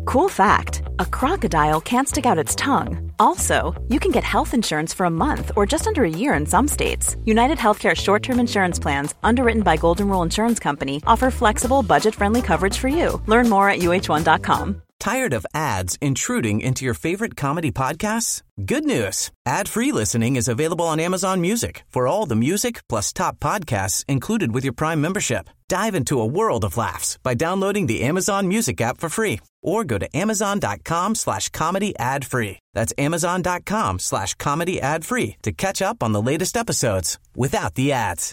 Cool fact, a crocodile can't stick out its tongue. Also, you can get health insurance for a month or just under a year in some states. United Healthcare short-term insurance plans, underwritten by Golden Rule Insurance Company, offer flexible, budget-friendly coverage for you. Learn more at uh1.com. Tired of ads intruding into your favorite comedy podcasts? Good news. Ad-free listening is available on Amazon Music for all the music plus top podcasts included with your Prime membership. Dive into a world of laughs by downloading the Amazon Music app for free or go to amazon.com/comedy ad-free. That's amazon.com/comedy ad-free to catch up on the latest episodes without the ads.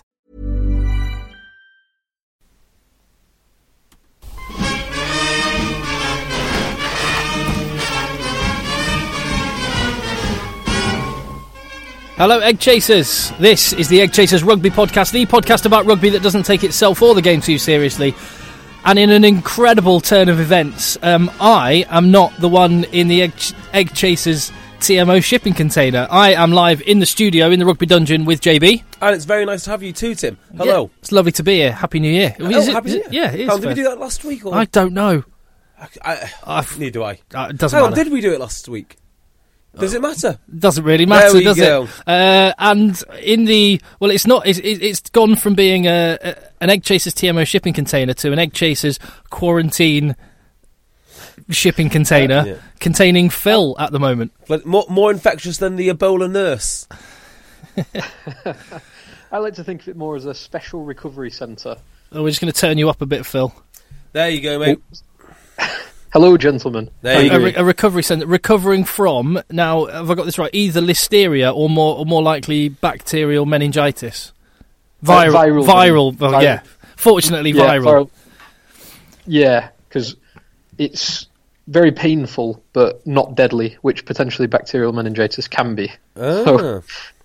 Hello, Egg Chasers. This is the Egg Chasers Rugby Podcast, the podcast about rugby that doesn't take itself or the game too seriously. And in an incredible turn of events, I am not the one in the Egg Chasers TMO shipping container. I am live in the studio in the Rugby Dungeon with JB. And it's very nice to have you too, Tim. Hello. Yeah, it's lovely to be here. Happy New Year. Happy New Year. Yeah, it is. How did we do that last week? Or? I don't know. Neither do I. It doesn't Hang on, matter. Did we do it last week? Does it matter? Doesn't really matter, does go. it? And in the it's not. It's gone from being an Egg Chasers TMO shipping container to an Egg Chasers quarantine shipping container containing Phil at the moment. But more infectious than the Ebola nurse. I like to think of it more as a special recovery centre. Oh, we're just going to turn you up a bit, Phil. There you go, mate. Hello, gentlemen. There you go. A recovery centre, recovering from, now, have I got this right, either listeria or more likely bacterial meningitis? Viral. Well, yeah. Fortunately, viral. Yeah, because it's very painful, but not deadly, which potentially bacterial meningitis can be. Ah.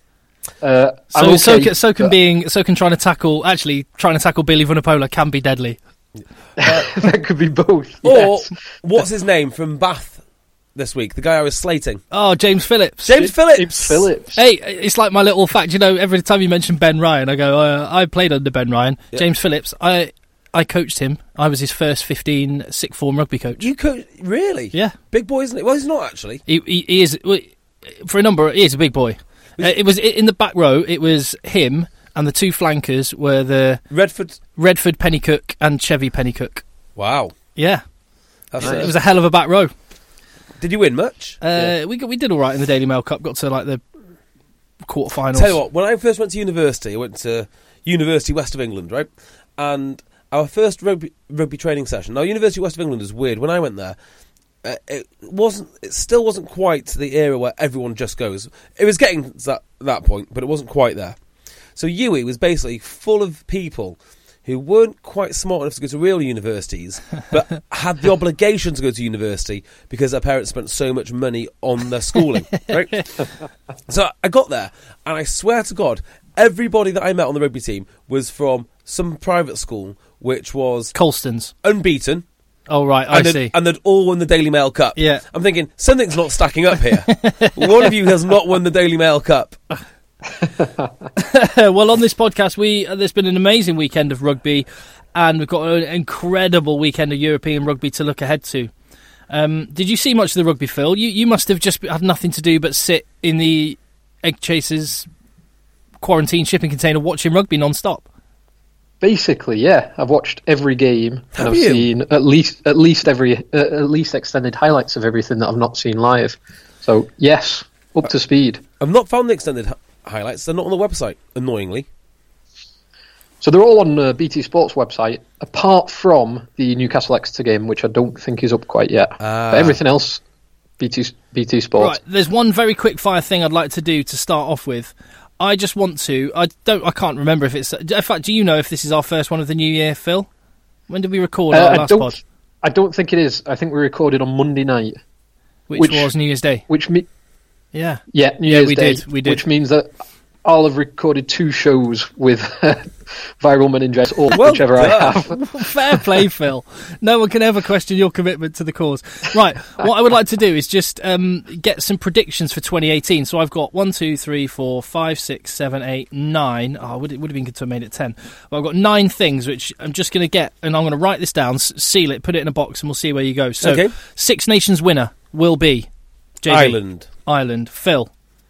So can trying to tackle Billy Vunipola can be deadly. That could be both. Or, yes. what's his name from Bath this week? The guy I was slating. Oh, James Phillips. James Phillips. Hey, it's like my little fact. You know, every time you mention Ben Ryan, I go, I played under Ben Ryan. Yep. James Phillips, I coached him. I was his first 15 sixth form rugby coach. You coach? Really? Yeah. Big boy, isn't it? Well, he's not actually. He is, for a number, he is a big boy. It was in the back row, it was him, and the two flankers were the Redford Pennycook and Chevy Pennycook. Wow. Yeah. It was a hell of a back row. Did you win much? We did all right in the Daily Mail Cup, got to like the quarterfinals. Tell you what, when I first went to university, I went to University West of England, right? And our first rugby training session. Now, University West of England is weird. When I went there, it still wasn't quite the era where everyone just goes. It was getting to that point, but it wasn't quite there. So UWE was basically full of people who weren't quite smart enough to go to real universities, but had the obligation to go to university because their parents spent so much money on their schooling, right? So I got there, and I swear to God, everybody that I met on the rugby team was from some private school, which was Colston's. Unbeaten. Oh, right, I see. And they'd all won the Daily Mail Cup. Yeah. I'm thinking, something's not stacking up here. One of you has not won the Daily Mail Cup. Well, on this podcast, there's been an amazing weekend of rugby, and we've got an incredible weekend of European rugby to look ahead to. Did you see much of the rugby, Phil? You must have just had nothing to do but sit in the Egg Chasers quarantine shipping container watching rugby non-stop. Basically, yeah. I've watched every game, and I've seen at least extended highlights of everything that I've not seen live. So, yes, up to speed. I've not found the extended highlights. They're not on the website, annoyingly. So they're all on BT Sports website, apart from the Newcastle Exeter game, which I don't think is up quite yet. But everything else, BT Sports. Right, there's one very quick fire thing I'd like to do to start off with. I just want to. I can't remember if it's. In fact, do you know if this is our first one of the new year, Phil? When did we record our last pod? I don't think it is. I think we recorded on Monday night, which was New Year's Day. New Year's Day. We did. Which means that I'll have recorded 2 shows with viral meningitis, or Well whichever I have. Fair play, Phil. No one can ever question your commitment to the cause. Right, what I would like to do is just get some predictions for 2018. So I've got 1, 2, 3, 4, 5, 6, 7, 8, 9. Oh, it would have been good to have made it 10. But I've got 9 things which I'm just going to get, and I'm going to write this down, seal it, put it in a box, and we'll see where you go. So, Okay. Six Nations winner will be JB. Ireland. Phil.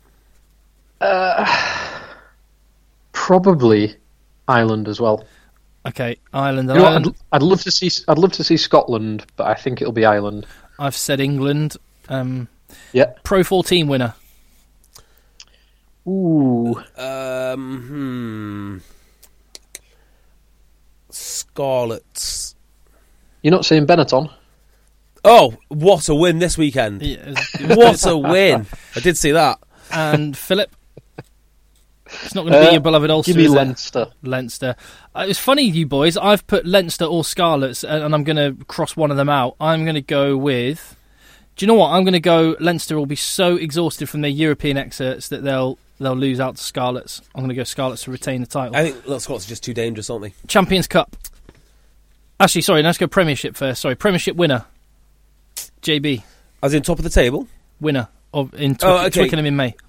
Probably Ireland as well. Okay, Ireland. You know what, I'd love to see Scotland, but I think it'll be Ireland. I've said England. Yeah. Pro 14 winner. Ooh. Scarlets. You're not saying Benetton? Oh, what a win this weekend. Yeah, What a win. I did see that. And Philip? It's not going to be your beloved Ulster, Give me is it? Leinster. Leinster. It's funny, you boys. I've put Leinster or Scarlets, and I'm going to cross one of them out. I'm going to go with... Do you know what? I'm going to go... Leinster will be so exhausted from their European excerpts that they'll lose out to Scarlets. I'm going to go Scarlets to retain the title. I think Scots are just too dangerous, aren't they? Champions Cup. Actually, sorry, let's go Premiership first. Sorry, Premiership winner. JB. As in top of the table? Winner in Twickenham in May.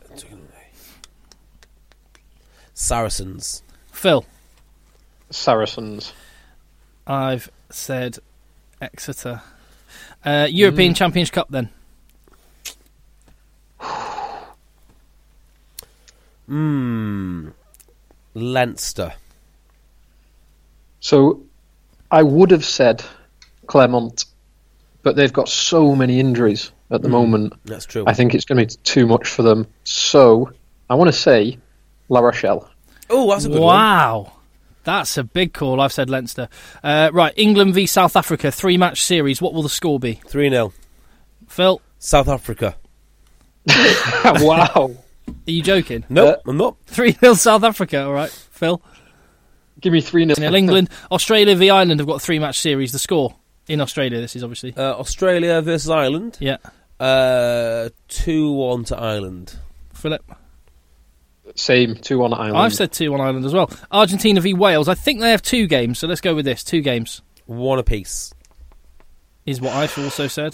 Saracens. Phil. Saracens. I've said Exeter. European Champions Cup then. Leinster. So I would have said Clermont, but they've got so many injuries at the moment. That's true. I think it's going to be too much for them. So I want to say La Rochelle. Oh, that's a good one. Wow. That's a big call. I've said Leinster. Right, England v South Africa, 3-match series. What will the score be? 3-0. Phil? South Africa. Wow. Are you joking? No, I'm not. 3-0 South Africa, all right. Phil? Give me 3-0. England. Australia v Ireland have got a 3-match series. The score in Australia, this is obviously. Australia versus Ireland. Yeah. 2-1 to Ireland. Philip? Same, 2-1 Ireland. I've said 2-1 Ireland as well. Argentina v Wales. I think they have 2 games, so let's go with this. 2 games. 1 apiece. Is what I've also said.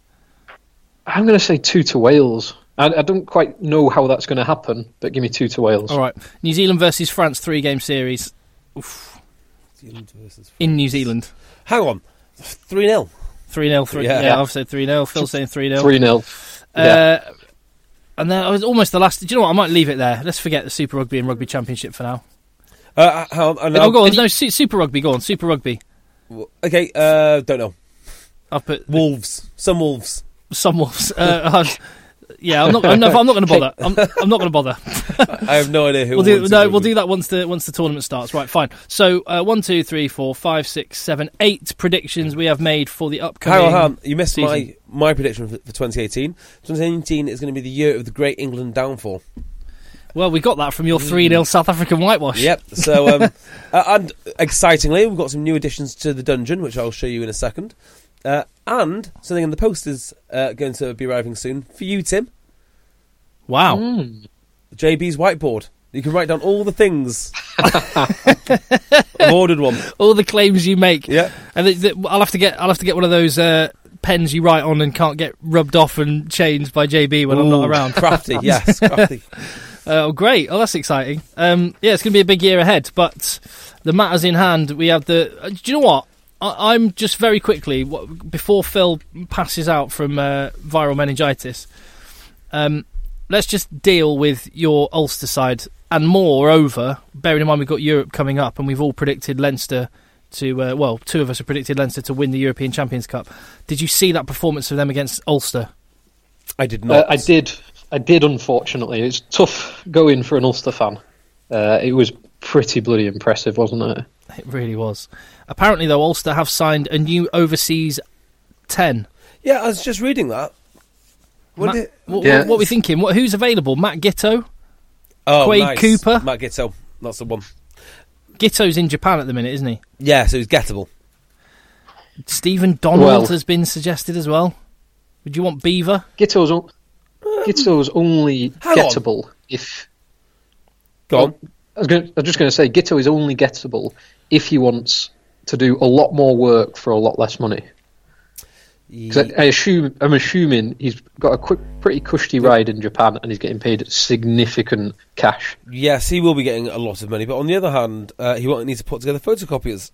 I'm going to say 2 to Wales. I don't quite know how that's going to happen, but give me 2 to Wales. All right. New Zealand versus France, 3-game series. Oof. Zealand versus France. In New Zealand. Hang on. 3-0. 3-0. Yeah. I've said 3-0. Phil's saying 3-0. 3-0. Yeah. And then I was almost the last. Do you know what? I might leave it there. Let's forget the Super Rugby and Rugby Championship for now. Go on. No, Super Rugby. Go on, Super Rugby. Okay, don't know. I've put Wolves. Some Wolves. Some Wolves. Yeah, I'm not going to bother. I'm not going to bother. I have no idea who. We'll do that once the tournament starts. Right, fine. So 1, 2, 3, 4, 5, 6, 7, 8 predictions we have made for the upcoming. Hang on. You missed season. my prediction for 2018. 2018 is going to be the year of the Great England downfall. Well, we got that from your 3-0 South African whitewash. Yep. So, and excitingly, we've got some new additions to the dungeon, which I'll show you in a second. And something in the post is going to be arriving soon for you, Tim. Wow. JB's whiteboard. You can write down all the things. I've ordered one. All the claims you make. Yeah. And I'll have to get one of those pens you write on and can't get rubbed off and changed by JB when I'm not around. Crafty, yes, crafty. Oh, great. Oh, that's exciting. Yeah, it's going to be a big year ahead. But the matters in hand, we have the... do you know what? I'm just very quickly, before Phil passes out from viral meningitis, let's just deal with your Ulster side. And moreover, bearing in mind we've got Europe coming up and we've all predicted Leinster to... 2 of us have predicted Leinster to win the European Champions Cup. Did you see that performance of them against Ulster? I did not. I did, unfortunately. It's tough going for an Ulster fan. It was pretty bloody impressive, wasn't it? It really was. Apparently, though, Ulster have signed a new overseas 10. Yeah, I was just reading that. What are we thinking? Who's available? Matt Giteau? Quade nice. Cooper? Matt Giteau. That's the one. Giteau's in Japan at the minute, isn't he? Yeah, so he's gettable. Stephen Donald has been suggested as well. Would you want Beaver? Giteau's only Hang gettable if... Go on. I was just going to say, Giteau is only gettable if he wants to do a lot more work for a lot less money. I'm assuming he's got a pretty cushy ride in Japan and he's getting paid significant cash. Yes, he will be getting a lot of money, but on the other hand, he won't need to put together photocopiers.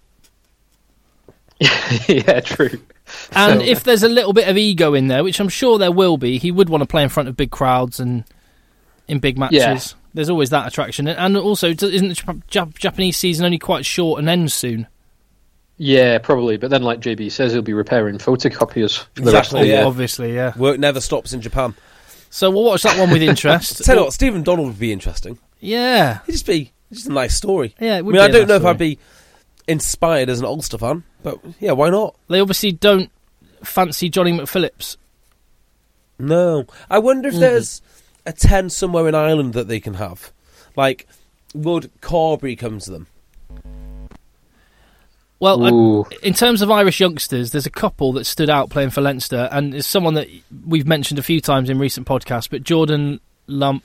Yeah, true. And if there's a little bit of ego in there, which I'm sure there will be, he would want to play in front of big crowds and in big matches. Yeah. There's always that attraction. And also, isn't the Japanese season only quite short and ends soon? Yeah, probably. But then, like JB says, he'll be repairing photocopiers for the rest of the year. Obviously, yeah. Work never stops in Japan. So we'll watch that one with interest. Tell you what, Stephen Donald would be interesting. Yeah. It'd just a nice story. Yeah, it would be I don't know if I'd be inspired as an Ulster fan, but yeah, why not? They obviously don't fancy Johnny McPhillips. No. I wonder if there's a 10 somewhere in Ireland that they can have. Like, would Carberry come to them? Well, in terms of Irish youngsters, there's a couple that stood out playing for Leinster, and it's someone that we've mentioned a few times in recent podcasts, but Jordan Lamore.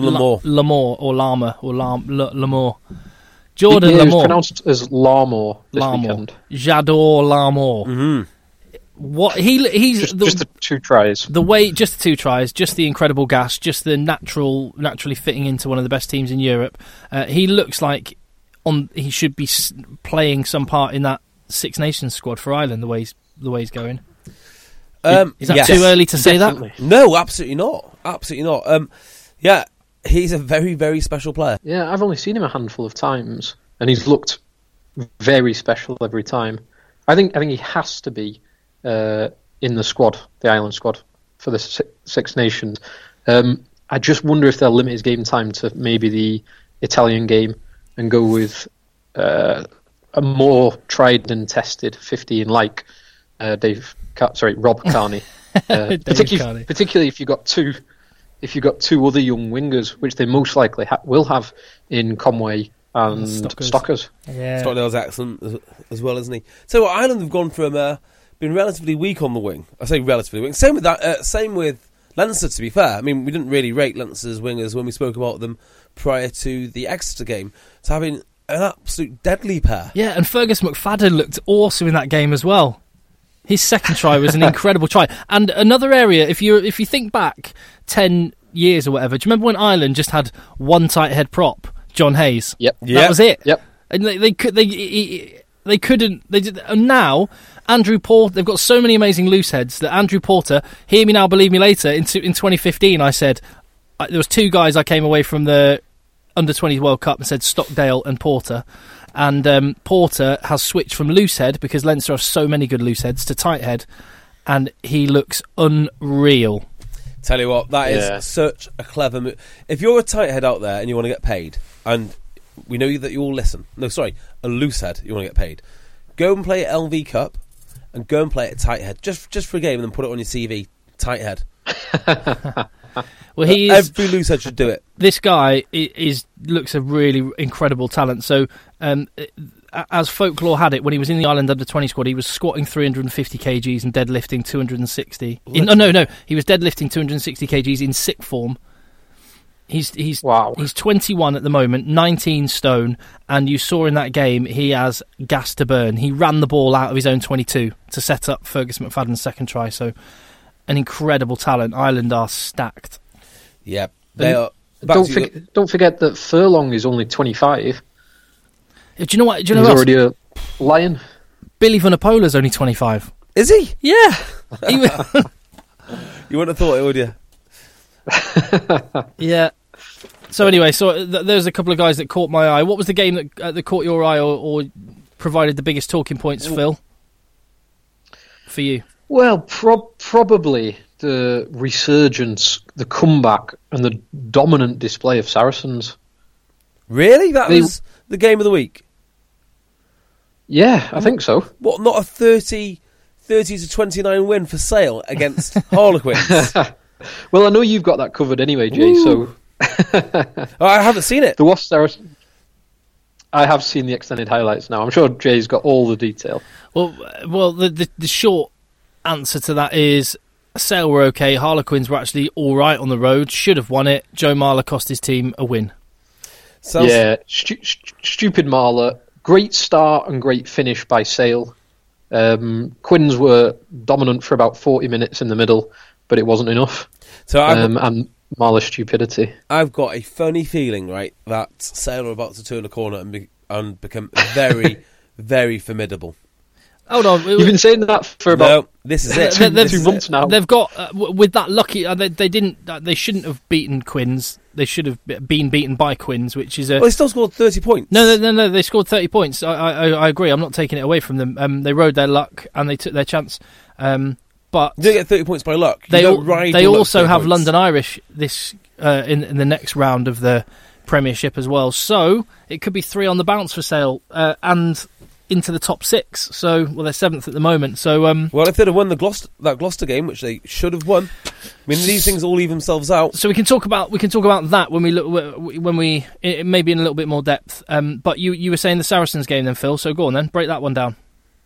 Jordan Lamore. It's pronounced as Larmore this weekend. J'adore Larmore. Mm-hmm. What he's just the 2 tries. Just the 2 tries, just the incredible gas, just the naturally fitting into one of the best teams in Europe. He looks like he should be playing some part in that Six Nations squad for Ireland. The way he's going. Is that too early to say that? No, absolutely not. Absolutely not. Yeah, he's a very, very special player. Yeah, I've only seen him a handful of times, and he's looked very special every time. I think he has to be in the squad, the Ireland squad, for the Six Nations. I just wonder if they'll limit his game time to maybe the Italian game and go with a more tried and tested 15 like Rob Kearney. Particularly if you've got two other young wingers, which they most likely will have in Conway and Stockers. Yeah. Stockdale's excellent as well, isn't he? So Ireland have gone from being relatively weak on the wing. I say relatively weak. Same with that. Same with Leinster, to be fair. I mean, we didn't really rate Leinster's wingers when we spoke about them prior to the Exeter game. So having an absolute deadly pair. Yeah, and Fergus McFadden looked awesome in that game as well. His second try was an incredible try. And another area, if you think back 10 years or whatever, do you remember when Ireland just had one tight head prop, John Hayes? Yep. That was it. Yep. And they couldn't. And now Andrew Porter. They've got so many amazing loose heads that Andrew Porter. Hear me now, believe me later. In 2015, I said there was 2 guys I came away from the Under-20 World Cup and said Stockdale and Porter. And Porter has switched from loose head, because Leinster have so many good loose heads, to tight head, and he looks unreal. Tell you what, that is such a clever move. If you're a tight head out there and you want to get paid, and we know that you all listen. No, sorry, a loose head, you want to get paid. Go and play at LV Cup, and go and play at tight head, just for a game, and then put it on your CV. Tight head. Well, every loose head should do it. This guy looks a really incredible talent. So, as Folklore had it, when he was in the Ireland Under-20 squad, he was squatting 350 kgs and deadlifting 260. No, he was deadlifting 260 kgs in sick form. He's wow. He's 21 at the moment, 19 stone, and you saw in that game he has gas to burn. He ran the ball out of his own 22 to set up Fergus McFadden's second try. So, an incredible talent. Ireland are stacked. Yeah, they are. Don't forget that Furlong is only 25. Do you know what? He's already a lion. Billy Vunapola's only 25. Is he? Yeah. You wouldn't have thought it, would you? Yeah. So anyway, there's a couple of guys that caught my eye. What was the game that caught your eye or provided the biggest talking points, Phil? For you? Well, probably the resurgence, the comeback, and the dominant display of Saracens. Really? That was the game of the week? Yeah, I think so. What, not a 30 to 29 win for Sale against Harlequins? Well, I know you've got that covered anyway, Jay, so... I haven't seen it. The Wasp Saracens... I have seen the extended highlights now. I'm sure Jay's got all the detail. Well, the short answer to that is Sale were okay. Harlequins were actually all right on the road. Should have won it. Joe Marler cost his team a win. Stupid Marler. Great start and great finish by Sale. Quins were dominant for about 40 minutes in the middle, but it wasn't enough. And Marler's stupidity. I've got a funny feeling, right, that Sale are about to turn a corner and become very, very formidable. Hold on, you've been saying that for about this is it. 2 months now. They've got with that lucky. They shouldn't have beaten Quins. They should have been beaten by Quins, which is Well, they still scored 30 points. No. They scored 30 points. I agree. I'm not taking it away from them. They rode their luck and they took their chance. But you don't get 30 points by luck. They also have London Irish this in the next round of the Premiership as well. So it could be 3 on the bounce for Sale and into the top 6. So they're 7th at the moment. So well, if they'd have won that Gloucester game, which they should have won, I mean, these things all even themselves out. So we can talk about that when we maybe in a little bit more depth. But you were saying the Saracens game then, Phil. So go on then, break that one down.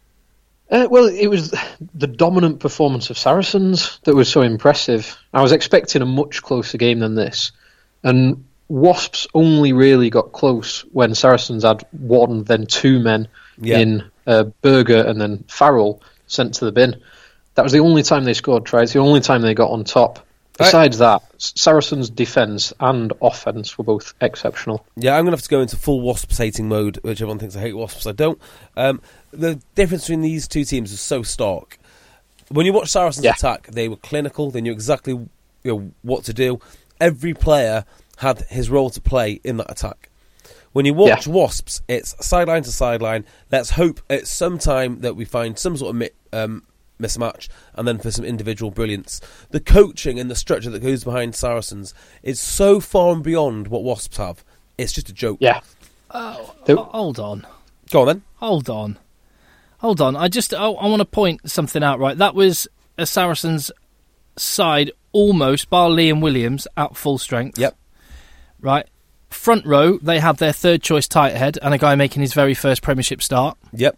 Well, it was the dominant performance of Saracens that was so impressive. I was expecting a much closer game than this, and Wasps only really got close when Saracens had 1, then 2 men in Berger and then Farrell sent to the bin. That was the only time they scored tries, the only time they got on top. Besides that, Saracens' defence and offence were both exceptional. Yeah, I'm going to have to go into full Wasps hating mode, which everyone thinks I hate Wasps. I don't. The difference between these two teams is so stark. When you watch Saracens attack, they were clinical. They knew exactly what to do. Every player had his role to play in that attack. When you watch Wasps, it's sideline to sideline. Let's hope at some time that we find some sort of mismatch, and then for some individual brilliance. The coaching and the structure that goes behind Saracens is so far and beyond what Wasps have. It's just a joke. Yeah. Hold on. Go on then. Hold on. I want to point something out, right? That was a Saracens side almost, bar Liam Williams, at full strength. Yep. Right. Front row, they had their third choice tight head and a guy making his very first Premiership start. Yep.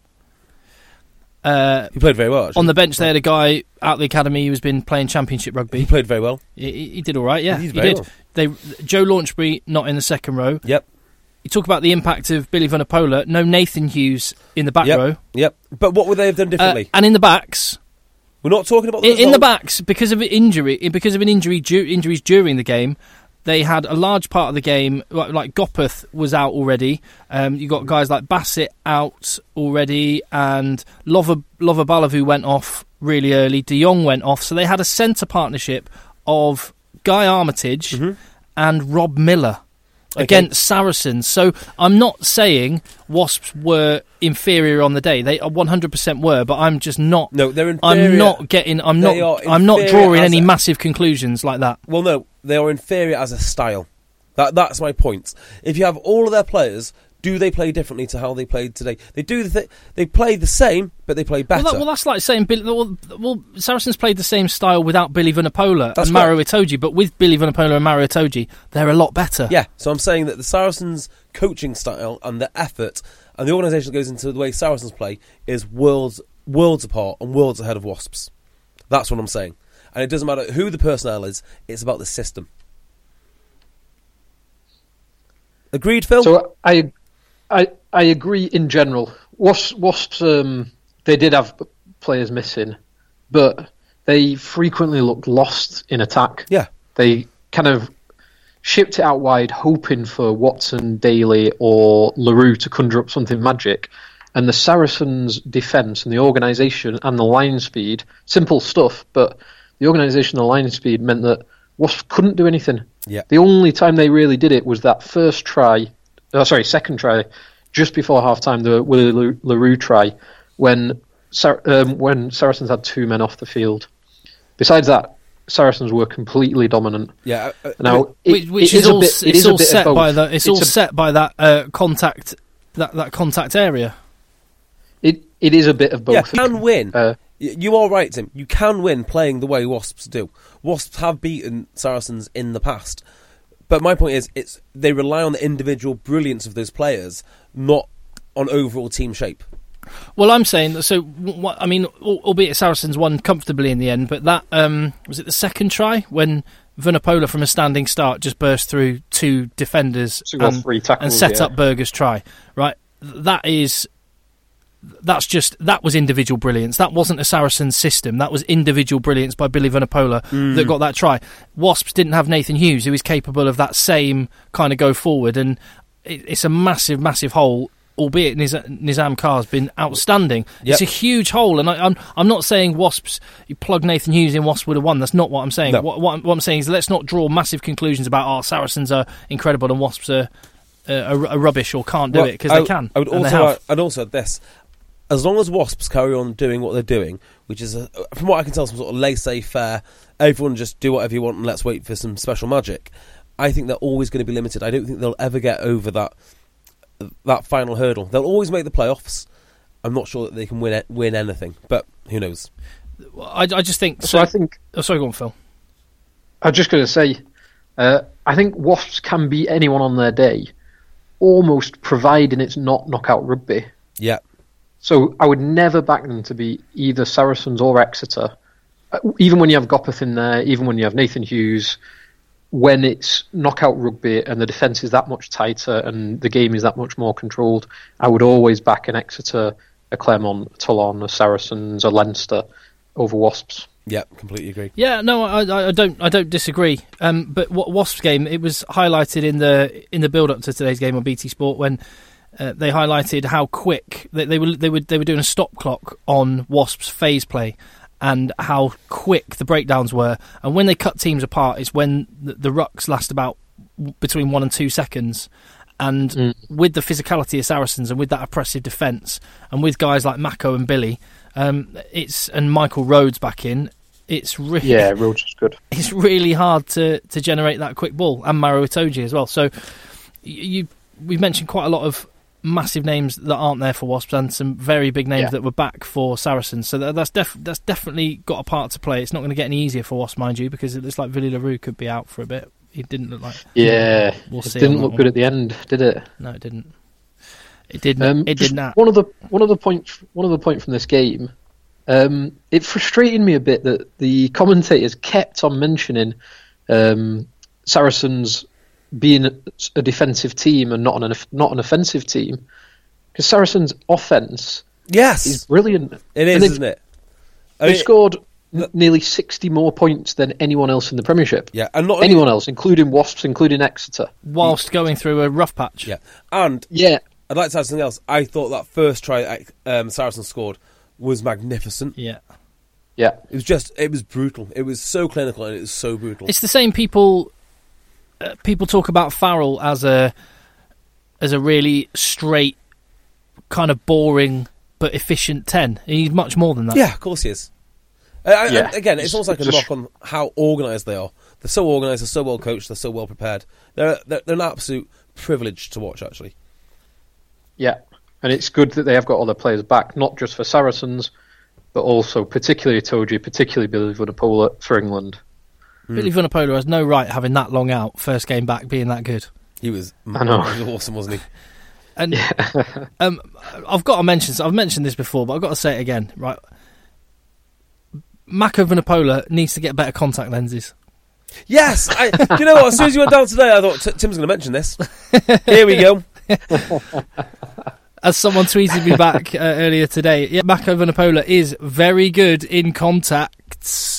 He played very well, actually. On the bench, they had a guy out of the academy who's been playing Championship rugby. He played very well. He did all right, yeah. He did. Well. Joe Launchbury, not in the second row. Yep. You talk about the impact of Billy Vunipola. No Nathan Hughes in the back row. Yep. But what would they have done differently? And in the backs... We're not talking about the in the backs, because of injuries during the game, they had a large part of the game, like Gopeth was out already. You got guys like Bassett out already, and Lovabalavu went off really early. De Jong went off, so they had a centre partnership of Guy Armitage and Rob Miller against Saracens. So I'm not saying Wasps were inferior on the day. They 100% were, but I'm just not. No, they're inferior. I'm not drawing any massive conclusions like that. Well, no, they are inferior as a style. That's my point. If you have all of their players, do they play differently to how they played today? They do. They play the same, but they play better. Well, that's like saying Saracens played the same style without Billy Vunipola and Maro Itoje, but with Billy Vunipola and Maro Itoje, they're a lot better. Yeah, so I'm saying that the Saracens' coaching style and the effort and the organisation that goes into the way Saracens play is worlds apart and worlds ahead of Wasps. That's what I'm saying. And it doesn't matter who the personnel is, it's about the system. Agreed, Phil? So I agree in general. Wasps they did have players missing, but they frequently looked lost in attack. Yeah. They kind of shipped it out wide, hoping for Watson, Daly, or LaRue to conjure up something magic. And the Saracens' defence and the organisation and the line speed, simple stuff, but the organisation and the line speed meant that Wasps couldn't do anything. Yeah. The only time they really did it was that second try, just before half-time, the Willie LaRue try, when Saracens had 2 men off the field. Besides that, Saracens were completely dominant. Yeah. Now, it's all set by that contact, that contact area. It is a bit of both. Yeah, you can win. You are right, Tim. You can win playing the way Wasps do. Wasps have beaten Saracens in the past. But my point is, they rely on the individual brilliance of those players, not on overall team shape. Well, I'm saying, albeit Saracens won comfortably in the end, but that, was it the second try when Vunipola from a standing start just burst through 2 defenders and set up Berger's try. Right, that was individual brilliance. That wasn't a Saracens system. That was individual brilliance by Billy Vunipola that got that try. Wasps didn't have Nathan Hughes, who is capable of that same kind of go forward, and it's a massive, massive hole. Albeit Nizam Carr's been outstanding. Yep. It's a huge hole, and I'm not saying Wasps. You plug Nathan Hughes in, Wasps would have won. That's not what I'm saying. No. What I'm saying is let's not draw massive conclusions about Saracens are incredible and Wasps are rubbish or can't do it, because they can. I'd also add this. As long as Wasps carry on doing what they're doing, which is, from what I can tell, some sort of laissez-faire, everyone just do whatever you want and let's wait for some special magic, I think they're always going to be limited. I don't think they'll ever get over that final hurdle. They'll always make the playoffs. I'm not sure that they can win anything, but who knows? I just think... sorry, go on, Phil. I was just going to say, I think Wasps can beat anyone on their day, almost providing it's not knockout rugby. Yeah. So I would never back them to be either Saracens or Exeter, even when you have Gopeth in there, even when you have Nathan Hughes. When it's knockout rugby and the defence is that much tighter and the game is that much more controlled, I would always back an Exeter, a Clermont, a Toulon, a Saracens, a Leinster over Wasps. Yeah, completely agree. Yeah, no, I don't disagree. But Wasps game, it was highlighted in the build up to today's game on BT Sport when they highlighted how quick they were doing a stop clock on Wasps' phase play, and how quick the breakdowns were. And when they cut teams apart, it's when the rucks last about between 1 and 2 seconds. And with the physicality of Saracens and with that oppressive defence, and with guys like Mako and Billy, and Michael Rhodes back in, it's really Rhodes is good. It's really hard to generate that quick ball, and Maro Itoje as well. So we've mentioned quite a lot of massive names that aren't there for Wasps and some very big names that were back for Saracens. So that's definitely got a part to play. It's not going to get any easier for Wasps, mind you, because it looks like Villy LaRue could be out for a bit. He didn't look like... Yeah, we'll see. It didn't look good at the end, did it? No, it didn't. It didn't. It did not. One of the points from this game, it frustrated me a bit that the commentators kept on mentioning Saracens being a defensive team and not an offensive team, because Saracens' offence is brilliant. It is, isn't it? They scored nearly 60 more points than anyone else in the Premiership. Yeah, and not anyone else, including Wasps, including Exeter, whilst going through a rough patch. Yeah, and I'd like to add something else. I thought that first try Saracens scored was magnificent. Yeah. It was brutal. It was so clinical and it was so brutal. It's the same people. People talk about Farrell as a really straight, kind of boring but efficient 10. He's much more than that. Yeah, of course he is. Again, it's almost like a knock on how organised they are. They're so organised, they're so well coached, they're so well prepared. They're an absolute privilege to watch, actually. Yeah, and it's good that they have got all their players back, not just for Saracens, but also particularly Itoje, particularly Billy Vunipola for England. Billy Vunipola has no right having that long out, first game back, being that good. He was awesome, wasn't he? And I've got to mention, I've mentioned this before, but I've got to say it again, right? Mako Vunipola needs to get better contact lenses. Yes! You know what, as soon as you went down today, I thought, Tim's going to mention this. Here we go. As someone tweeted me back earlier today, Mako Vunipola is very good in contacts.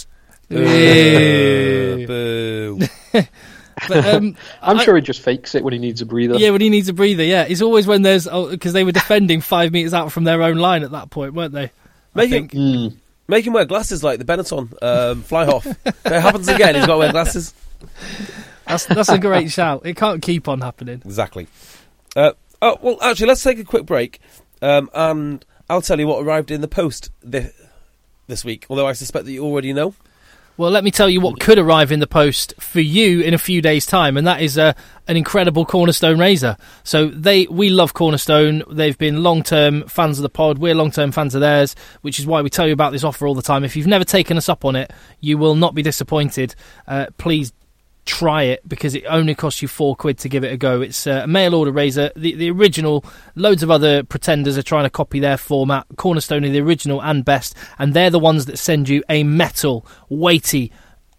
Boo. But, I'm sure he just fakes it when he needs a breather. Yeah, when he needs a breather, yeah. It's always when there's... because they were defending 5 metres out from their own line at that point, weren't they? Make him wear glasses like the Benetton fly-off. If it happens again, he's got to wear glasses. That's a great shout. It can't keep on happening. Exactly. Well, actually, let's take a quick break, and I'll tell you what arrived in the post this week, although I suspect that you already know. Well, let me tell you what could arrive in the post for you in a few days' time, and that is an incredible Cornerstone razor. So we love Cornerstone. They've been long-term fans of the pod. We're long-term fans of theirs, which is why we tell you about this offer all the time. If you've never taken us up on it, you will not be disappointed. Please try it, because it only costs you £4 to give it a go. It's a mail order razor, the original. Loads of other pretenders are trying to copy their format. Cornerstone are the original and best, and they're the ones that send you a metal, weighty,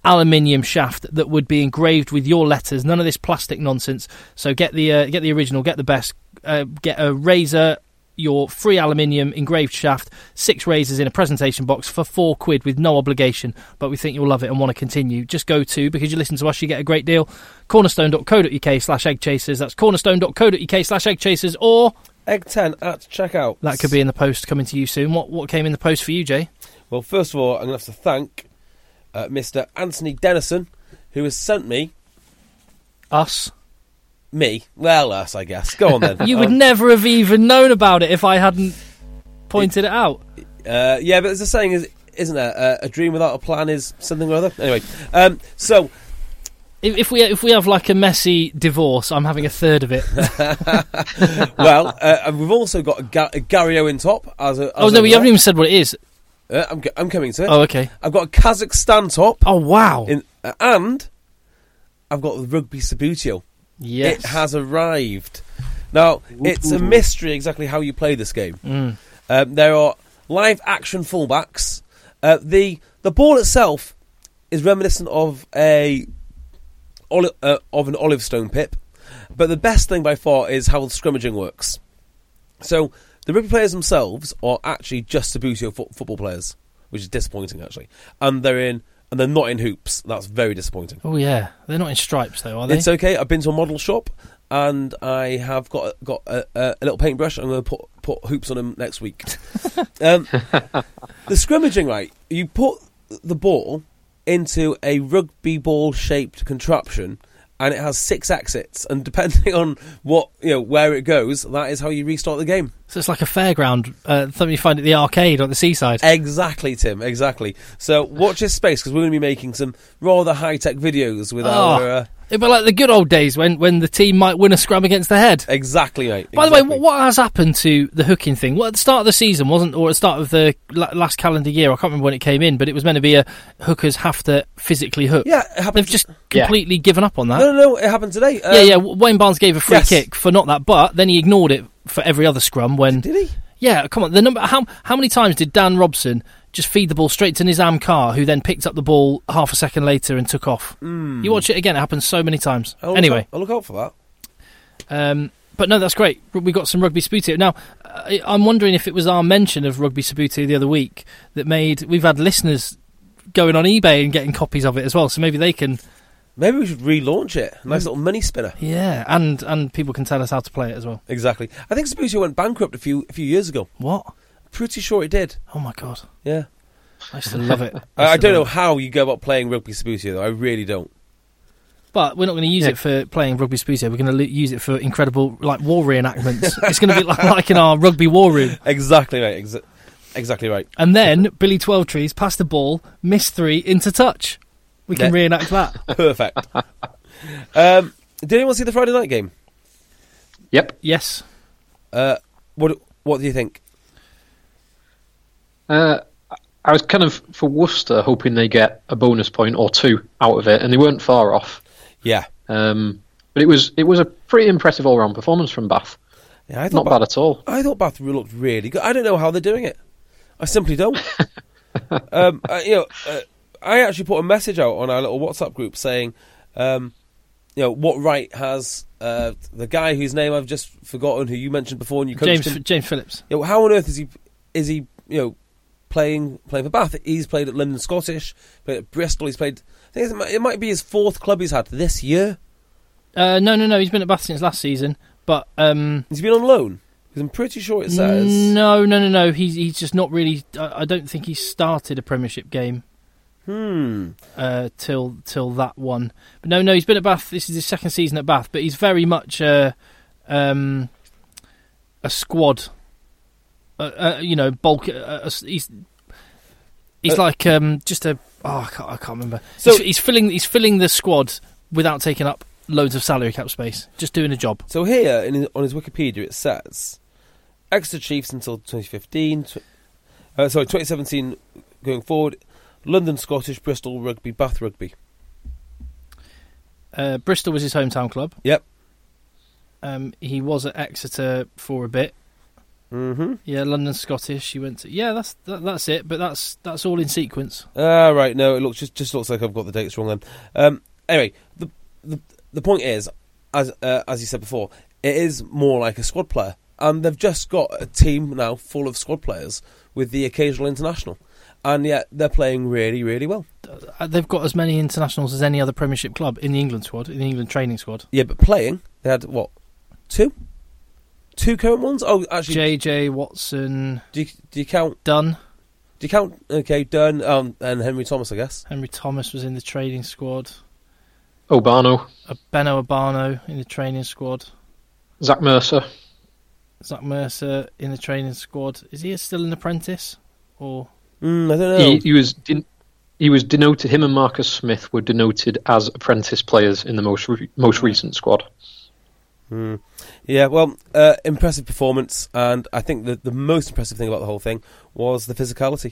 aluminium shaft that would be engraved with your letters. None of this plastic nonsense. So get the original, get the best. Get a razor, your free aluminium engraved shaft, 6 razors in a presentation box for £4 with no obligation. But we think you'll love it and want to continue. Just go to, because you listen to us, you get a great deal, cornerstone.co.uk/eggchasers. That's cornerstone.co.uk/eggchasers, or Egg 10 at checkout. that could be in the post coming to you soon. What came in the post for you, Jay? Well, first of all, I'm going to have to thank Mr. Anthony Dennison, who has sent me... Us. Me? Well, us, I guess. Go on, then. You would never have even known about it if I hadn't pointed it out. Yeah, but there's a saying, isn't there? A dream without a plan is something or other. Anyway, so... If we have like a messy divorce, I'm having a third of it. Well, and we've also got a Gary Owen top. We haven't even said what it is. I'm coming to it. Oh, okay. I've got a Kazakhstan top. Oh, wow. And I've got the Rugby Sabutio. Yes. It has arrived. Now, it's a mystery exactly how you play this game. There are live action fullbacks. The ball itself is reminiscent of an olive stone pip, but the best thing by far is how the scrimmaging works. So the rugby players themselves are actually just Sabutio football players, which is disappointing actually, and they're not in hoops. That's very disappointing. Oh yeah, they're not in stripes though, are they? It's okay. I've been to a model shop and I have got a little paintbrush. I'm going to put hoops on them next week. The scrimmaging, right? You put the ball into a rugby ball shaped contraption, and it has 6 exits, and depending on where it goes, that is how you restart the game. So it's like a fairground, something you find at the arcade or at the seaside. Exactly, Tim, exactly. So watch this space, because we're going to be making some rather high-tech videos with our... It'd be like the good old days when the team might win a scrum against the head. Exactly, mate. By the way, what has happened to the hooking thing? Well, at the start of the season, or at the start of the last calendar year, I can't remember when it came in, but it was meant to be hookers have to physically hook. Yeah, it happened. They've just completely given up on that. No, it happened today. Wayne Barnes gave a free kick for not that, but then he ignored it for every other scrum when... Did he? Yeah, come on. The number. How many times did Dan Robson just feed the ball straight to Nizam Carr, who then picked up the ball half a second later and took off? You watch it again, it happens so many times. I'll look out for that. But no, that's great. We got some Rugby Sabutio. Now, I'm wondering if it was our mention of Rugby Sabutio the other week that made... We've had listeners going on eBay and getting copies of it as well, so maybe they can... Maybe we should relaunch it. Nice little money spinner. Yeah, and people can tell us how to play it as well. Exactly. I think Sabutio went bankrupt a few years ago. What? Pretty sure it did. Oh my god. Yeah. I used to love it. I don't know how you go about playing Rugby Sabutio though. I really don't. But we're not going to use it for playing Rugby Sabutio. We're going to use it for incredible war reenactments. It's going to be like in our rugby war room. Exactly, mate. Exactly right. And then Billy 12trees passed the ball, missed 3 into touch. We can reenact that. Perfect. Did anyone see the Friday night game? Yep. Yes. What do you think? I was kind of, for Worcester, hoping they get a bonus point or 2 out of it, and they weren't far off. Yeah. But it was a pretty impressive all-round performance from Bath. Yeah, I thought not bad at all. I thought Bath looked really good. I don't know how they're doing it. I simply don't. I actually put a message out on our little WhatsApp group saying, what right has the guy whose name I've just forgotten, who you mentioned before, and you coached him, James Phillips. How on earth is he playing for Bath? He's played at London Scottish, played at Bristol. He's played. I think it might be his 4th club he's had this year. No. He's been at Bath since last season, but has he been on loan? Because I'm pretty sure it says no. He's just not really. I don't think he started a Premiership game. Till that one, but no, he's been at Bath. This is his 2nd season at Bath, but he's very much a squad. Bulk. He's like just a. Oh, I can't remember. So he's filling the squad without taking up loads of salary cap space. Just doing a job. So here on his Wikipedia it says Exeter Chiefs until 2015. 2017 going forward. London Scottish, Bristol Rugby, Bath Rugby. Bristol was his hometown club. Yep. He was at Exeter for a bit. Mm-hmm. Yeah, London Scottish. She went to. Yeah, that's it. But that's all in sequence. Right. No, it looks just looks like I've got the dates wrong then. Anyway, the point is, as you said before, it is more like a squad player, and they've just got a team now full of squad players with the occasional international, and yet they're playing really, really well. They've got as many internationals as any other Premiership club in the England squad, in the England training squad. Yeah, but playing, they had what? Two current ones? Oh, actually, JJ Watson. Do you count Dunn? Do you count? Okay, Dunn and Henry Thomas, I guess. Henry Thomas was in the training squad. Obano. Benno Obano in the training squad. Zach Mercer in the training squad. Is he still an apprentice? Or I don't know. He was denoted. Him and Marcus Smith were denoted as apprentice players in the most recent squad. Yeah, well, impressive performance, and I think the most impressive thing about the whole thing was the physicality.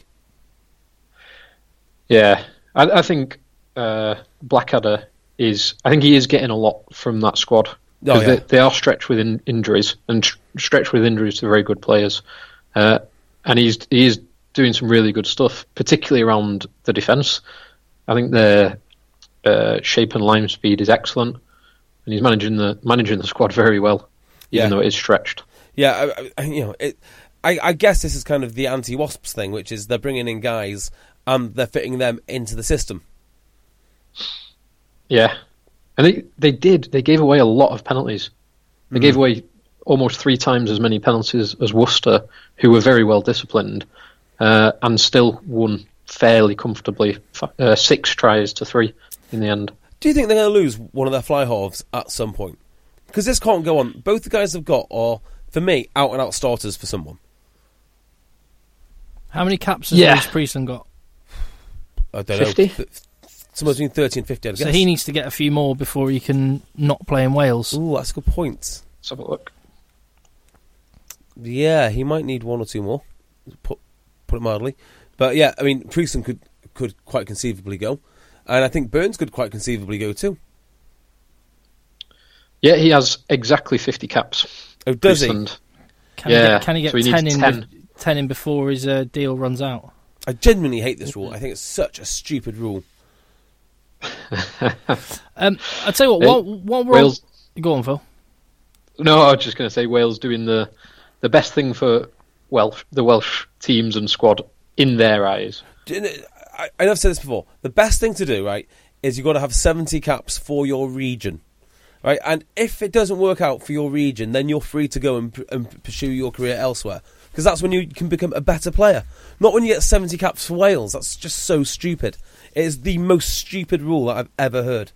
Yeah, I think Blackadder is. I think he is getting a lot from that squad. Oh, yeah. They are stretched with injuries, and stretched with injuries to very good players. And he is doing some really good stuff, particularly around the defence. I think their shape and line speed is excellent. And he's managing the squad very well, even though it is stretched. Yeah, I guess this is kind of the anti-Wasps thing, which is they're bringing in guys and they're fitting them into the system. Yeah, and they gave away a lot of penalties. They gave away almost 3 times as many penalties as Worcester, who were very well disciplined, and still won fairly comfortably, 6 tries to 3 in the end. Do you think they're going to lose one of their fly halves at some point? Because this can't go on. Both the guys have got are, for me, out-and-out starters for someone. How many caps has Lewis Priestland got? I don't 50? know. Somewhere between 30 and 50, I guess. So he needs to get a few more before he can not play in Wales. Ooh, that's a good point. Let's have a look. Yeah, he might need 1 or 2 more, put it mildly. But yeah, I mean, Priestland could quite conceivably go. And I think Burns could quite conceivably go too. Yeah, he has exactly 50 caps. Oh, does Priestland. he? Can he get so 10 in before his deal runs out? I genuinely hate this rule. I think it's such a stupid rule. I'll tell you what Wales. Go on, Phil. No, I was just going to say Wales doing the best thing for the Welsh teams and squad in their eyes. I've said this before. The best thing to do, right, is you've got to have 70 caps for your region, right? And if it doesn't work out for your region, then you're free to go and pursue your career elsewhere, because that's when you can become a better player. Not when you get 70 caps for Wales. That's just so stupid. It is the most stupid rule that I've ever heard.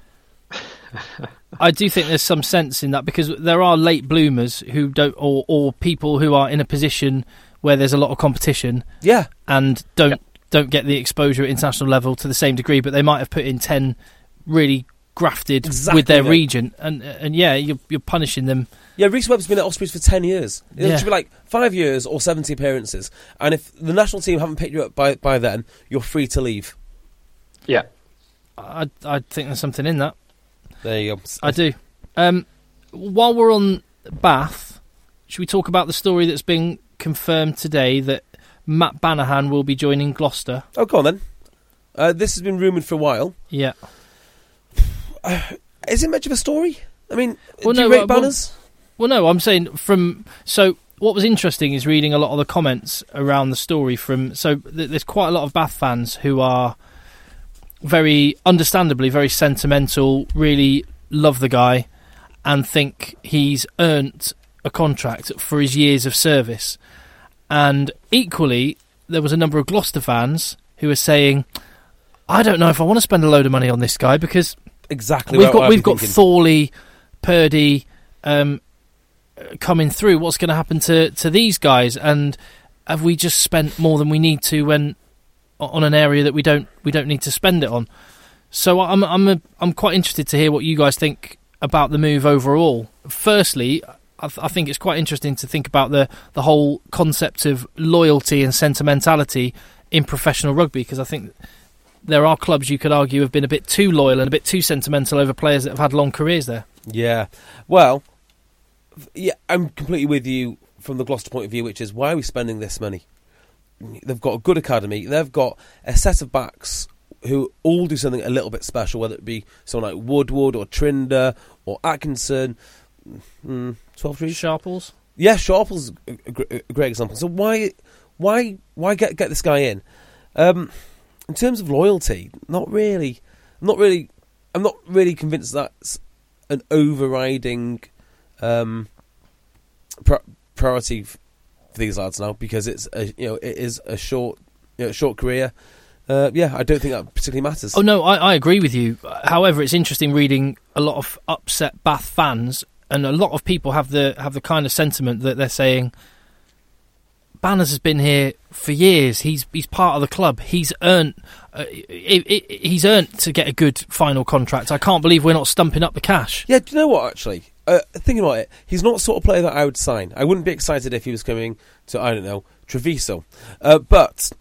I do think there's some sense in that, because there are late bloomers who don't, or people who are in a position where there's a lot of competition, and don't get the exposure at international level to the same degree, but they might have put in 10 really grafted with their region, and yeah, you're punishing them. Yeah, Rhys Webb's been at Ospreys for 10 years. It should be like 5 years or 70 appearances, and if the national team haven't picked you up by then, you're free to leave. Yeah, I think there's something in that. There you go. I do. While we're on Bath, should we talk about the story that's been confirmed today that Matt Banahan will be joining Gloucester? Oh, go on then. This has been rumoured for a while. Yeah. Is it much of a story? I mean, do you rate Banners? Well, no, I'm saying So what was interesting is reading a lot of the comments around the story there's quite a lot of Bath fans who are very understandably very sentimental, really love the guy and think he's earned a contract for his years of service. And equally, there was a number of Gloucester fans who were saying, I don't know if I want to spend a load of money on this guy, because we've got Thorley, Purdy coming through. What's going to happen to these guys? And have we just spent more than we need to when on an area that we don't need to spend it on? So I'm quite interested to hear what you guys think about the move overall. Firstly, I think it's quite interesting to think about the whole concept of loyalty and sentimentality in professional rugby, because I think there are clubs you could argue have been a bit too loyal and a bit too sentimental over players that have had long careers there. Yeah. Well, yeah, I'm completely with you from the Gloucester point of view, which is, why are we spending this money? They've got a good academy. They've got a set of backs who all do something a little bit special, whether it be someone like Woodward or Trinder or Atkinson. 12 trees? Sharples? Yeah, Sharple's a great example. So why get this guy in? In terms of loyalty, not really. I'm not really convinced that's an overriding priority for these lads now, because it is a short career. I don't think that particularly matters. Oh no, I agree with you. However, it's interesting reading a lot of upset Bath fans, and a lot of people have the kind of sentiment that they're saying, Banners has been here for years. He's part of the club. He's earned to get a good final contract. I can't believe we're not stumping up the cash. Yeah, do you know what, actually? Thinking about it, he's not the sort of player that I would sign. I wouldn't be excited if he was coming to, I don't know, Treviso. But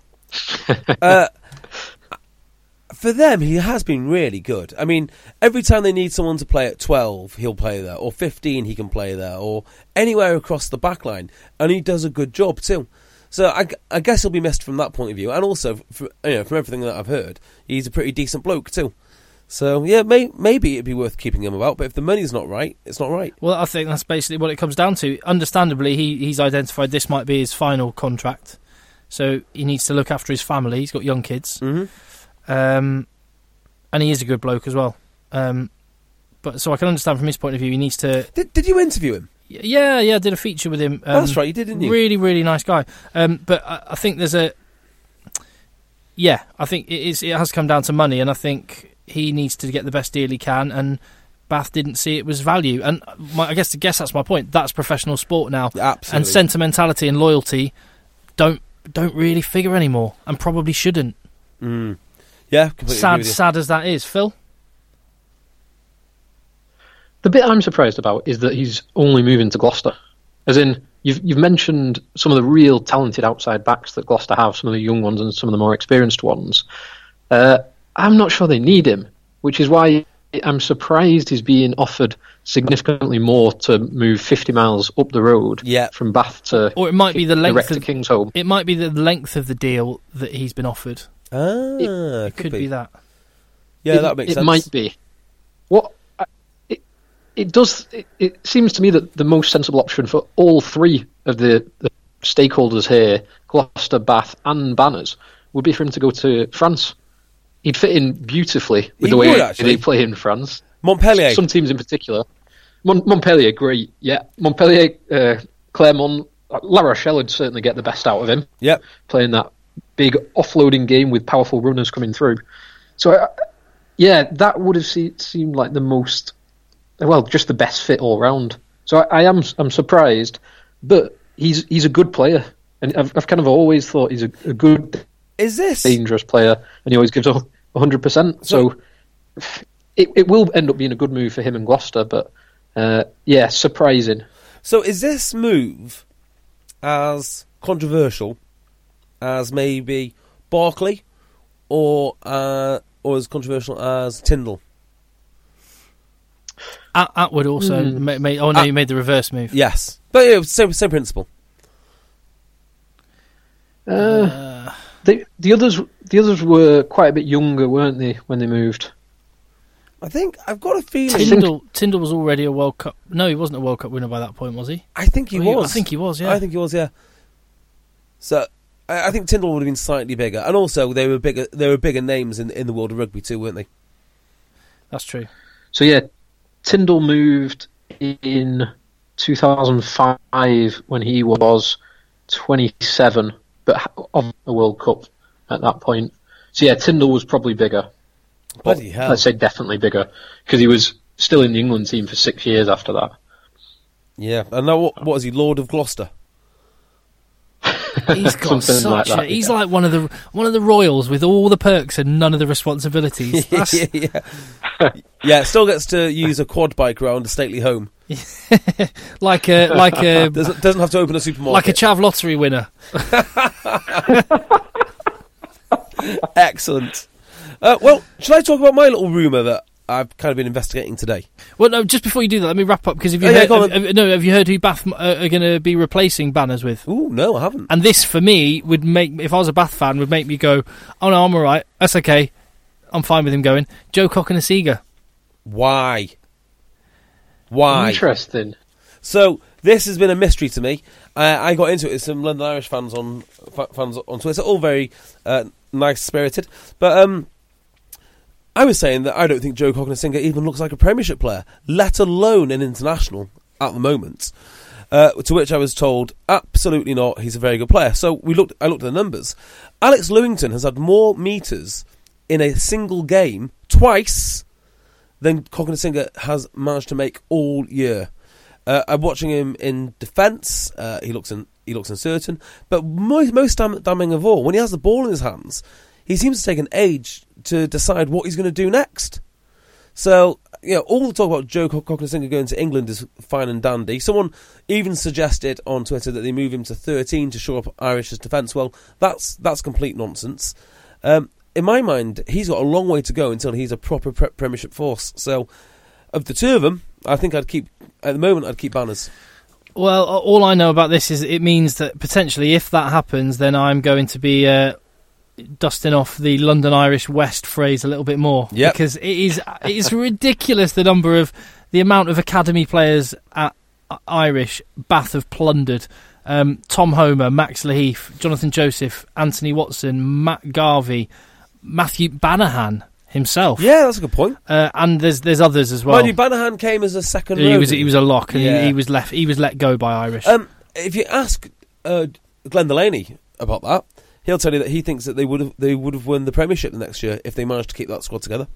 for them, he has been really good. I mean, every time they need someone to play at 12, he'll play there, or 15, he can play there, or anywhere across the back line, and he does a good job too. So I guess he'll be missed from that point of view, and also from everything that I've heard, he's a pretty decent bloke too. So yeah, maybe it'd be worth keeping him about, but if the money's not right, it's not right. Well, I think that's basically what it comes down to. Understandably, he's identified this might be his final contract, so he needs to look after his family. He's got young kids. Mm-hmm. And he is a good bloke as well. But so I can understand from his point of view, he needs to. Did you interview him? Yeah, I did a feature with him. That's right, you did, didn't you? Really, really nice guy. But I think there's a. Yeah, I think it has come down to money, and I think he needs to get the best deal he can. And Bath didn't see it was value, and I guess that's my point. That's professional sport now, absolutely. And sentimentality and loyalty don't really figure anymore, and probably shouldn't. Mm. Yeah, completely agree with you. Sad as that is, Phil. The bit I'm surprised about is that he's only moving to Gloucester. As in, you've mentioned some of the real talented outside backs that Gloucester have, some of the young ones and some of the more experienced ones. I'm not sure they need him, which is why I'm surprised he's being offered significantly more to move 50 miles up the road from Bath to, or it might be the length of Kingsholm. It might be the length of the deal that he's been offered. It could be that. Yeah, that makes sense. It might be. What it does. It seems to me that the most sensible option for all three of the stakeholders here, Gloucester, Bath, and Banners, would be for him to go to France. He'd fit in beautifully with the way they play in France. Montpellier, some teams in particular. Montpellier, great. Yeah, Montpellier, Clermont, La Rochelle would certainly get the best out of him. Yep, playing that big offloading game with powerful runners coming through. So, that would have seemed like the most, just the best fit all round. So I'm surprised, but he's a good player, and I've kind of always thought he's a good, dangerous player, and he always gives 100%. So it will end up being a good move for him in Gloucester, but surprising. So is this move as controversial as maybe Barkley, or as controversial as Tyndall? Atwood also made. Oh no, you made the reverse move. Yes, but same principle. The others were quite a bit younger, weren't they, when they moved? I think I've got a feeling Tyndall was already a World Cup. No, he wasn't a World Cup winner by that point, was he? I think he was. I think he was. Yeah. I think he was. Yeah. So I think Tyndall would have been slightly bigger, and also they were bigger. There were bigger names in the world of rugby too, weren't they? That's true. So Tyndall moved in 2005 when he was 27, but of a World Cup at that point. So Tyndall was probably bigger. Bloody hell! I'd say definitely bigger, because he was still in the England team for 6 years after that. Yeah, and now what is he, Lord of Gloucester? He's got he's like one of the royals with all the perks and none of the responsibilities. Still gets to use a quad bike around a stately home. like a doesn't have to open a supermarket. Like a Chav lottery winner. Excellent. Well, shall I talk about my little rumour that I've kind of been investigating today. Well, no, just before you do that, let me wrap up, because have you heard who Bath are going to be replacing Banners with? Ooh, no, I haven't. And this, for me, would make, if I was a Bath fan, would make me go, oh no, I'm all right, that's okay, I'm fine with him going. Joe Cokanasiga. Why? Interesting. So this has been a mystery to me. I got into it with some London Irish fans on Twitter, all very nice spirited, but I was saying that I don't think Joe Cokanasiga even looks like a Premiership player, let alone an international at the moment. To which I was told, absolutely not, he's a very good player. So I looked at the numbers. Alex Lewington has had more metres in a single game twice than Cokanasiga has managed to make all year. I'm watching him in defence. He looks uncertain, but most damning of all, when he has the ball in his hands, he seems to take an age to decide what he's going to do next. So, all the talk about Joe Cokanasiga going to England is fine and dandy. Someone even suggested on Twitter that they move him to 13 to shore up Irish's defence. Well, that's complete nonsense. In my mind, he's got a long way to go until he's a proper Premiership force. So, of the two of them, I think I'd keep Banners. Well, all I know about this is it means that potentially, if that happens, then I'm going to be dusting off the London Irish West phrase a little bit more. Yep. Because it is ridiculous the amount of academy players at Irish Bath have plundered. Tom Homer, Max Laheath, Jonathan Joseph, Anthony Watson, Matt Garvey, Matthew Banahan himself. Yeah, that's a good point. And there's others as well. Mind you, Banahan came as a second row. He was a lock, and he was let go by Irish. If you ask Glenn Delaney about that, he'll tell you that he thinks that they would have won the Premiership the next year if they managed to keep that squad together.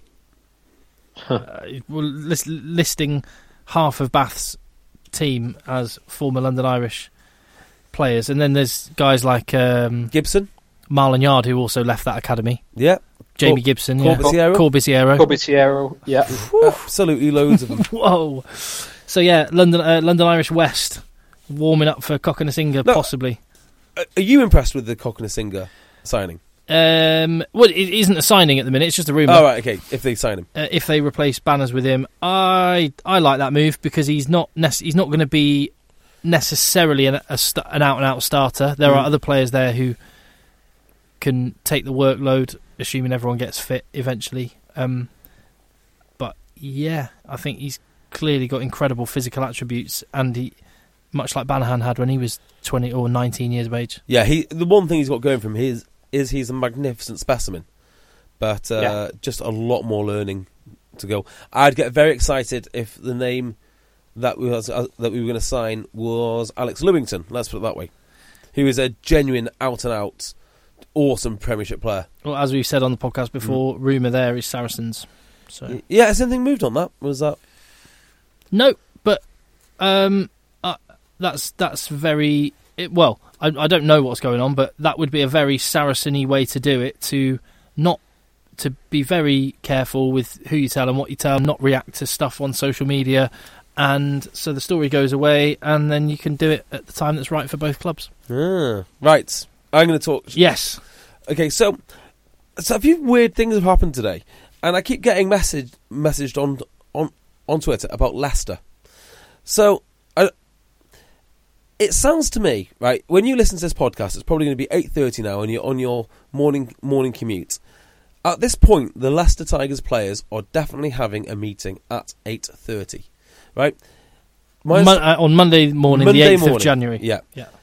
Listing half of Bath's team as former London Irish players, and then there's guys like Gibson, Marlon Yard, who also left that academy. Yeah, Jamie Gibson, Corbisiero, yeah, absolutely loads of them. Whoa! So yeah, London Irish West warming up for Cokanasiga, possibly. Are you impressed with the Cokanasiga signing? Well, it isn't a signing at the minute; it's just a rumour. Oh right, okay. If they sign him, if they replace Banners with him, I like that move, because he's not going to be necessarily an out and out starter. There are other players there who can take the workload, assuming everyone gets fit eventually. But yeah, I think he's clearly got incredible physical attributes, and he, much like Banahan had when he was 20 or 19 years of age. Yeah, the one thing he's got going for him is he's a magnificent specimen, but just a lot more learning to go. I'd get very excited if the name that we were going to sign was Alex Lewington. Let's put it that way. Who is a genuine out and out awesome Premiership player. Well, as we've said on the podcast before, rumour there is Saracens. So yeah, has anything moved on that? Was that? No, but that's very well. I don't know what's going on, but that would be a very Saracen-y way to do it. To be very careful with who you tell and what you tell, not react to stuff on social media, and so the story goes away, and then you can do it at the time that's right for both clubs. Right. I'm going to talk. Yes. Okay, so a few weird things have happened today, and I keep getting messaged on Twitter about Leicester. So it sounds to me, right, when you listen to this podcast, it's probably going to be 8:30 now, and you're on your morning commute. At this point, the Leicester Tigers players are definitely having a meeting at 8:30, right? On Monday morning, the 8th of January. Yeah.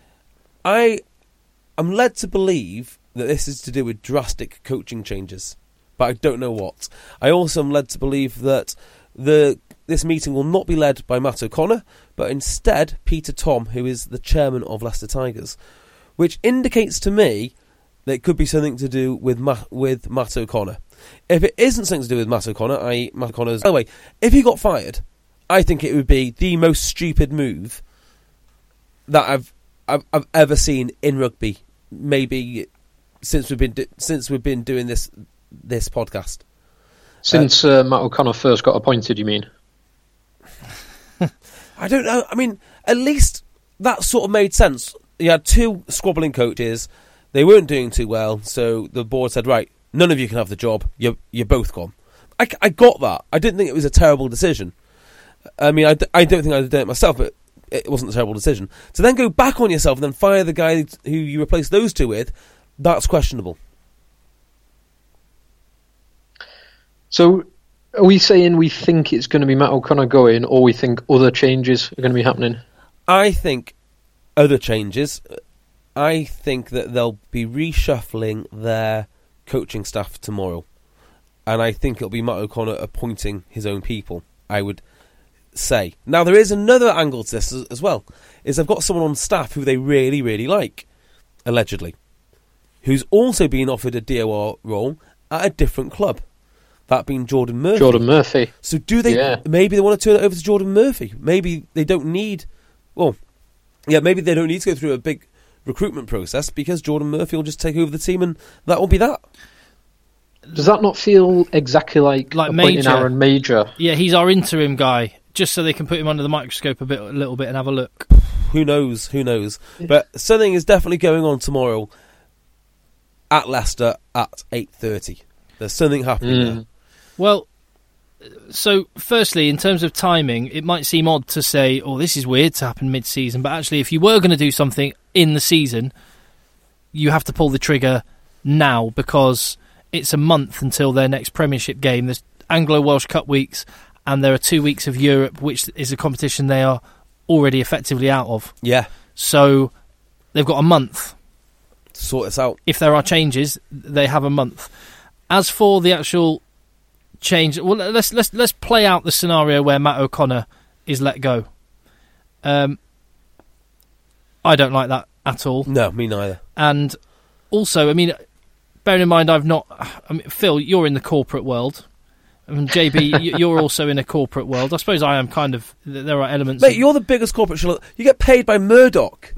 I'm led to believe that this is to do with drastic coaching changes, but I don't know what. I also am led to believe that this meeting will not be led by Matt O'Connor, but instead Peter Tom, who is the chairman of Leicester Tigers, which indicates to me that it could be something to do with Matt O'Connor. If it isn't something to do with Matt O'Connor, Matt O'Connor's... By the way, if he got fired, I think it would be the most stupid move that I've ever seen in rugby, maybe since we've been doing this podcast. Since Matt O'Connor first got appointed, you mean? I don't know. I mean, at least that sort of made sense. You had two squabbling coaches. They weren't doing too well, so the board said, right, none of you can have the job. You're both gone. I got that. I didn't think it was a terrible decision. I mean, I don't think I'd have done it myself, but it wasn't a terrible decision. To then go back on yourself and then fire the guy who you replaced those two with, that's questionable. So, are we saying we think it's going to be Matt O'Connor going, or we think other changes are going to be happening? I think other changes. I think that they'll be reshuffling their coaching staff tomorrow. And I think it'll be Matt O'Connor appointing his own people, I would say. Now, there is another angle to this as well, is they've got someone on staff who they really, really like, allegedly, who's also been offered a DOR role at a different club, that being Jordan Murphy. Jordan Murphy. So do they, maybe they want to turn it over to Jordan Murphy. Maybe they don't need, maybe they don't need to go through a big recruitment process because Jordan Murphy will just take over the team and that will be that. Does that not feel exactly like appointing Aaron Major? Yeah, he's our interim guy, just so they can put him under the microscope a little bit and have a look. Who knows? But something is definitely going on tomorrow at Leicester at 8:30. There's something happening there. Well, so firstly, in terms of timing, it might seem odd to say, oh, this is weird to happen mid-season, but actually if you were going to do something in the season, you have to pull the trigger now because it's a month until their next Premiership game. There's Anglo-Welsh Cup weeks, and there are 2 weeks of Europe, which is a competition they are already effectively out of. Yeah. So they've got a month. Sort this out. If there are changes, they have a month. As for the actual change, well, let's play out the scenario where Matt O'Connor is let go. I don't like that at all. No, me neither. And also, I mean, bearing in mind, Phil, you're in the corporate world. I mean, JB, you're also in a corporate world. I suppose I am kind of. There are elements. Mate, you're the biggest corporate. You get paid by Murdoch.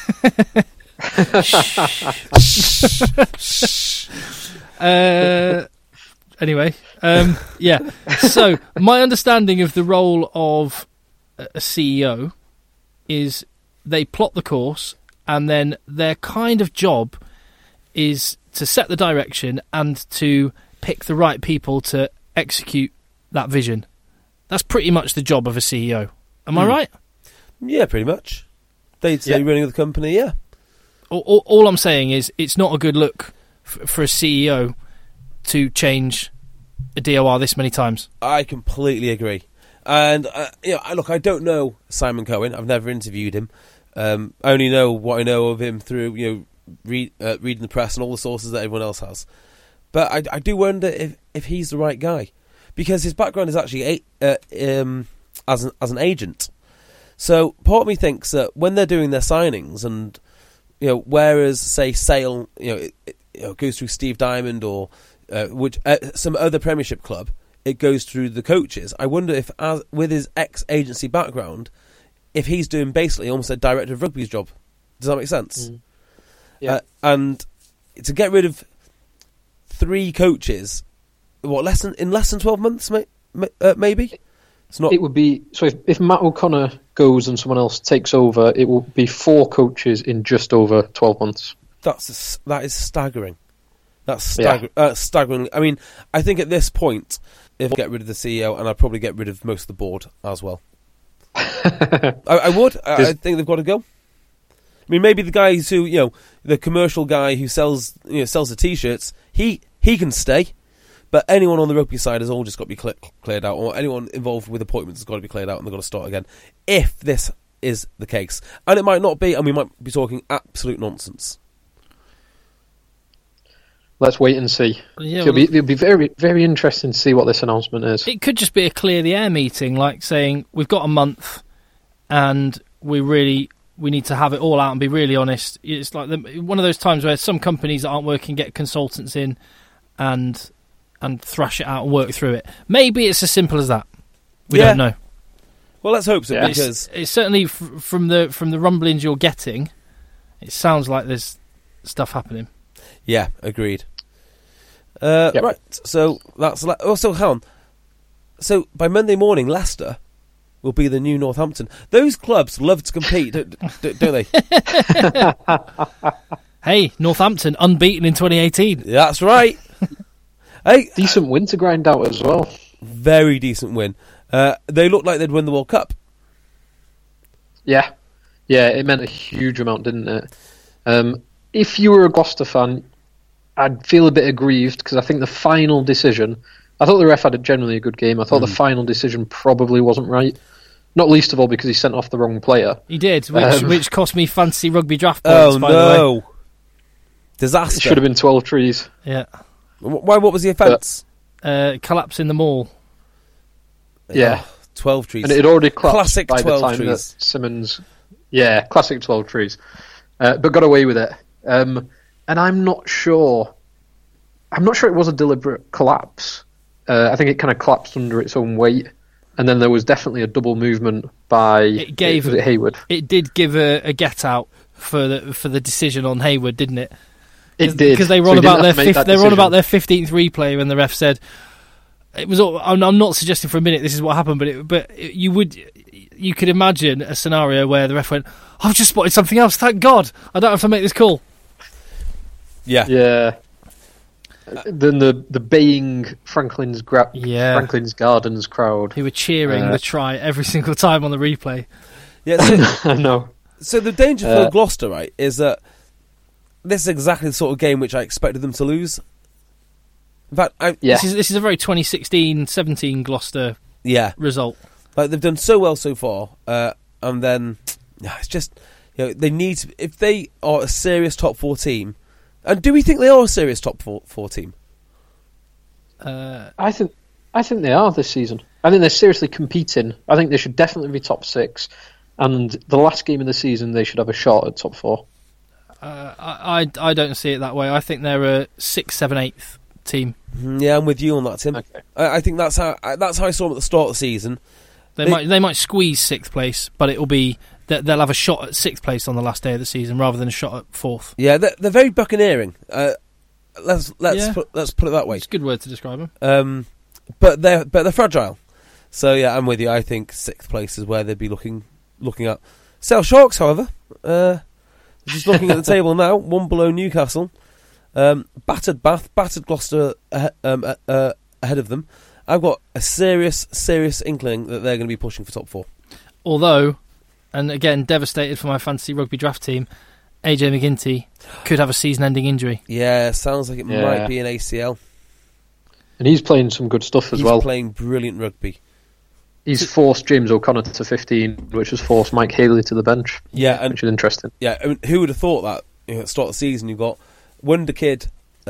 Anyway, yeah. So my understanding of the role of a CEO is they plot the course, and then their kind of job is to set the direction and to pick the right people to execute that vision. That's pretty much the job of a CEO. Am I right? Yeah, pretty much. Day-to-day running of the company, yeah. All I'm saying is it's not a good look for a CEO to change a DOR this many times. I completely agree. And, look, I don't know Simon Cohen. I've never interviewed him. I only know what I know of him through, reading the press and all the sources that everyone else has. But I do wonder if he's the right guy. Because his background is actually as an agent. So part of me thinks that when they're doing their signings and, whereas, say, Sale, it goes through Steve Diamond or some other Premiership club, it goes through the coaches. I wonder if, with his ex-agency background, if he's doing basically almost a director of rugby's job. Does that make sense? Mm. Yeah. And to get rid of 3 coaches, in less than 12 months, maybe? It's not. It would be so if Matt O'Connor goes and someone else takes over, it will be 4 coaches in just over 12 months. That is staggering. That's staggering. I mean, I think at this point, if I get rid of the CEO, and I'd probably get rid of most of the board as well. I would. I think they've got to go. I mean, maybe the guys who, the commercial guy who sells the T-shirts, he can stay. But anyone on the rugby side has all just got to be cleared out, or anyone involved with appointments has got to be cleared out, and they've got to start again. If this is the case, and it might not be, and we might be talking absolute nonsense. Let's wait and see. Yeah, it'll be very, very interesting to see what this announcement is. It could just be a clear the air meeting, like saying we've got a month, and we need to have it all out and be really honest. It's like one of those times where some companies that aren't working get consultants in and thrash it out and work through it. Maybe it's as simple as that. We don't know. Well, let's hope so, because it's certainly from the rumblings you're getting, it sounds like there's stuff happening. Yeah, agreed. Yep. Right, so that's also hang on. So by Monday morning, Leicester will be the new Northampton. Those clubs love to compete, don't they? Hey, Northampton unbeaten in 2018. That's right. Decent win to grind out as well. Very decent win. They looked like they'd win the World Cup. Yeah, it meant a huge amount, didn't it? If you were a Gloucester fan, I'd feel a bit aggrieved because I think the final decision, I thought the ref had generally a good game. I thought the final decision probably wasn't right. Not least of all because he sent off the wrong player. He did, which cost me fantasy rugby draft points, by the way. Disaster. It should have been 12 trees. Yeah. Why? What was the offence? Collapsing the mall. Yeah. 12 trees. And it had already collapsed classic by 12 the time trees. that Simmons... Yeah, classic 12 trees. But got away with it. And I'm not sure it was a deliberate collapse. I think it kind of collapsed under its own weight. And then there was definitely a double movement by was it Hayward. It did give a get out for the decision on Hayward, didn't it? It did, because they were on about their 15th replay when the ref said it was. I'm not suggesting for a minute this is what happened, but you could imagine a scenario where the ref went, "I've just spotted something else. Thank God, I don't have to make this call." Yeah. Then the baying Franklin's Gardens crowd, who were cheering the try every single time on the replay. Yeah, I know. So the danger for Gloucester, right, is that this is exactly the sort of game which I expected them to lose. In fact, this is a very 2016-17 Gloucester result. Like they've done so well so far, and then it's just they need to, if they are a serious top 4 team. And do we think they are a serious top 4 team? I think they are this season. I think they're seriously competing. I think they should definitely be top 6. And the last game of the season, they should have a shot at top 4. I don't see it that way. I think they're a 6th, 7th, 8th team. Yeah, I'm with you on that, Tim. Okay. I think that's how I saw them at the start of the season. They might squeeze 6th place, but it'll be they'll have a shot at 6th place on the last day of the season rather than a shot at 4th. Yeah, they're very buccaneering. Let's put it that way. It's a good word to describe them. But they're fragile. So yeah, I'm with you. I think 6th place is where they'd be looking at. Sale Sharks, however, just looking at the table now, 1 below Newcastle, battered Bath, battered Gloucester ahead of them. I've got a serious inkling that they're going to be pushing for top 4. Although, and again, devastated for my fantasy rugby draft team, AJ McGinty could have a season-ending injury. Yeah, sounds like it might be an ACL. And he's playing some good stuff as well. He's playing brilliant rugby. He's forced James O'Connor to 15, which has forced Mike Haley to the bench. Yeah, which is interesting. Yeah, I mean, who would have thought that at the start of the season you've got Wonder Kid,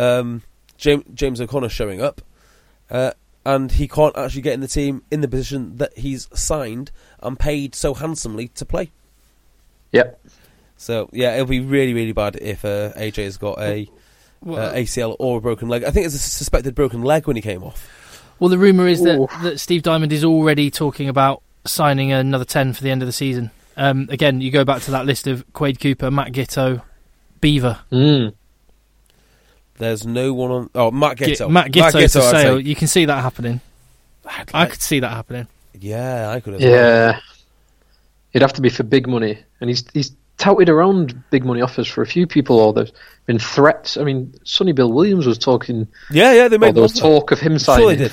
James O'Connor showing up, and he can't actually get in the team in the position that he's signed and paid so handsomely to play. Yep. So yeah, it'll be really, really bad if AJ's got a ACL or a broken leg. I think it's a suspected broken leg when he came off. Well, the rumour is that Steve Diamond is already talking about signing another 10 for the end of the season. Again, you go back to that list of Quade Cooper, Matt Giteau, Beaver. There's no one on... Oh, Matt Giteau. Matt Giteau to Sale. You can see that happening. I could see that happening. Yeah, I could have. Yeah. It'd have to be for big money. And he's touted around big money offers for a few people, or there's been threats. I mean, Sonny Bill Williams was talking... Yeah, they made... There was talk of him signing. Sure they did.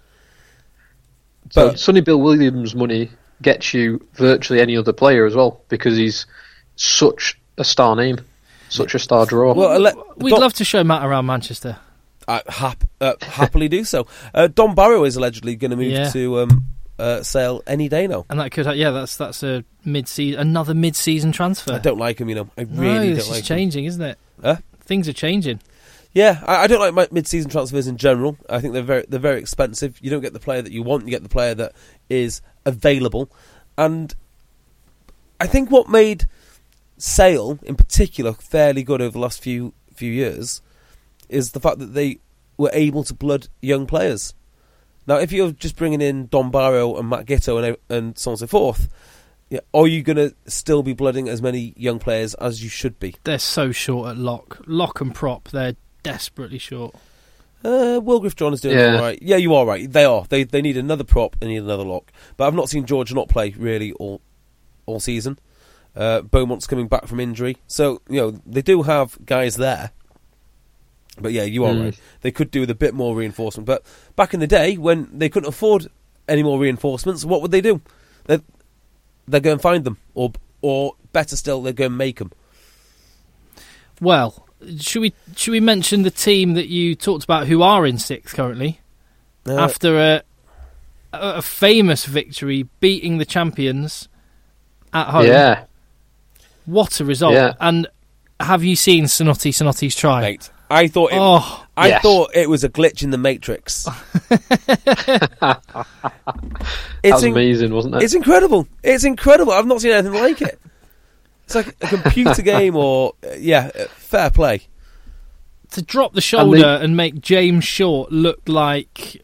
So Sonny Bill Williams' money gets you virtually any other player as well, because he's such a star name, such a star draw. Well, we'd love to show Matt around Manchester. Happily do so. Don Barrow is allegedly going to move to Sale any day now, and that could that's a another mid-season transfer. I don't like him, I really don't like him. It's changing, isn't it? Things are changing. Yeah, I don't like my mid-season transfers in general. I think they're very expensive. You don't get the player that you want. You get the player that is available. And I think what made Sale, in particular, fairly good over the last few years is the fact that they were able to blood young players. Now, if you're just bringing in Don Barrow and Matt Giteau and so on and so forth, are you going to still be blooding as many young players as you should be? They're so short at lock and prop. They're desperately short. Will Griff-John is doing all right. Yeah, you are right. They are. They need another prop. They need another lock. But I've not seen George not play really all season. Beaumont's coming back from injury, so they do have guys there. But yeah, you are right. They could do with a bit more reinforcement. But back in the day, when they couldn't afford any more reinforcements, what would they do? They'd go and find them, or better still, they'd go and make them. Well, should we mention the team that you talked about who are in sixth currently after a famous victory, beating the champions at home? Yeah. What a result! Yeah. And have you seen Sonotti's try? Mate, I thought it was a glitch in the Matrix. That was amazing, wasn't it? It's incredible. It's incredible. I've not seen anything like it. It's like a computer game, or fair play. To drop the shoulder and make James Short look like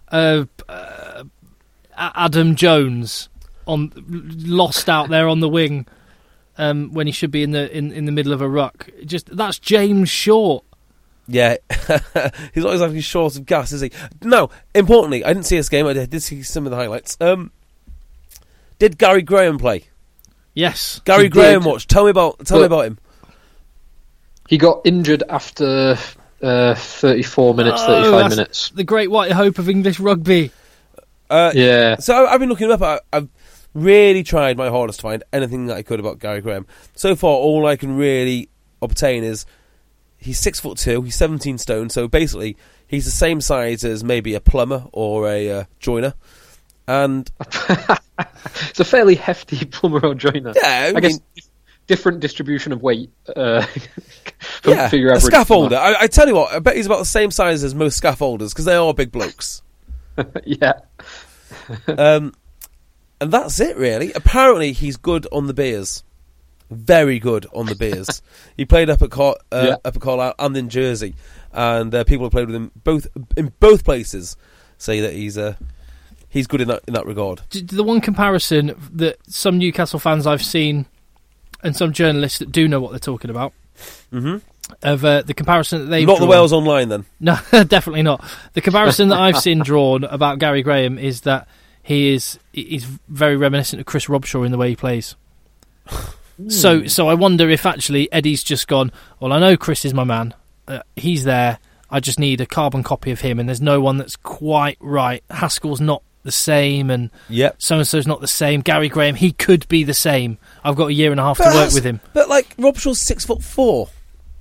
Adam Jones lost out there on the wing when he should be in the middle of a ruck. That's James Short. Yeah, he's not exactly short of gas, is he? No, importantly, I didn't see this game. I did see some of the highlights. Did Gary Graham play? Yes, Gary Graham watch. Tell me about him. He got injured after 34 minutes, 35 minutes. The great white hope of English rugby. Yeah. So I've been looking him up. I've really tried my hardest to find anything that I could about Gary Graham. So far, all I can really obtain is he's 6'2", he's 17 stone. So basically, he's the same size as maybe a plumber or a joiner. And it's a fairly hefty plumber or joiner. Yeah, I guess different distribution of weight. For your a average scaffolder. I tell you what, I bet he's about the same size as most scaffolders because they are big blokes. Yeah. And that's it, really. Apparently, he's good on the beers. Very good on the beers. He played up at Carlisle and in Jersey, and people who played with him in both places say that he's good in that regard. The one comparison that some Newcastle fans I've seen, and some journalists that do know what they're talking about, of the comparison that they've not drawn. the Wales Online, then. No, definitely not. The comparison that I've seen drawn about Gary Graham is that he's very reminiscent of Chris Robshaw in the way he plays. So I wonder if actually Eddie's just gone, well, I know Chris is my man. He's there. I just need a carbon copy of him, and there's no one that's quite right. Haskell's not the same, and so-and-so's not the same. Gary Graham, he could be the same. I've got a year and a half to work with him. But, Robshaw's 6'4".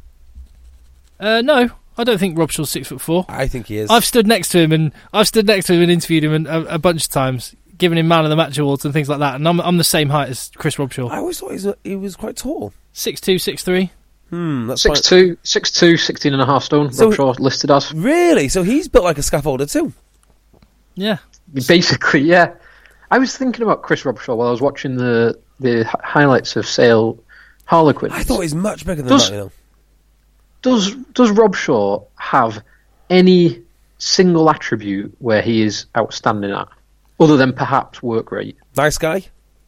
No, I don't think Robshaw's 6'4". I think he is. I've stood next to him and interviewed him a bunch of times, giving him Man of the Match awards and things like that. And I'm the same height as Chris Robshaw. I always thought he was quite tall. 6'2", 6'3". That's 6'2", 16 and a half stone. So, Robshaw listed as. Really? So he's built like a scaffolder too. Yeah. Basically, yeah. I was thinking about Chris Robshaw while I was watching the highlights of Sale Harlequins. I thought he's much bigger than that, you know. Does Robshaw have any single attribute where he is outstanding at, other than perhaps work rate? Nice guy?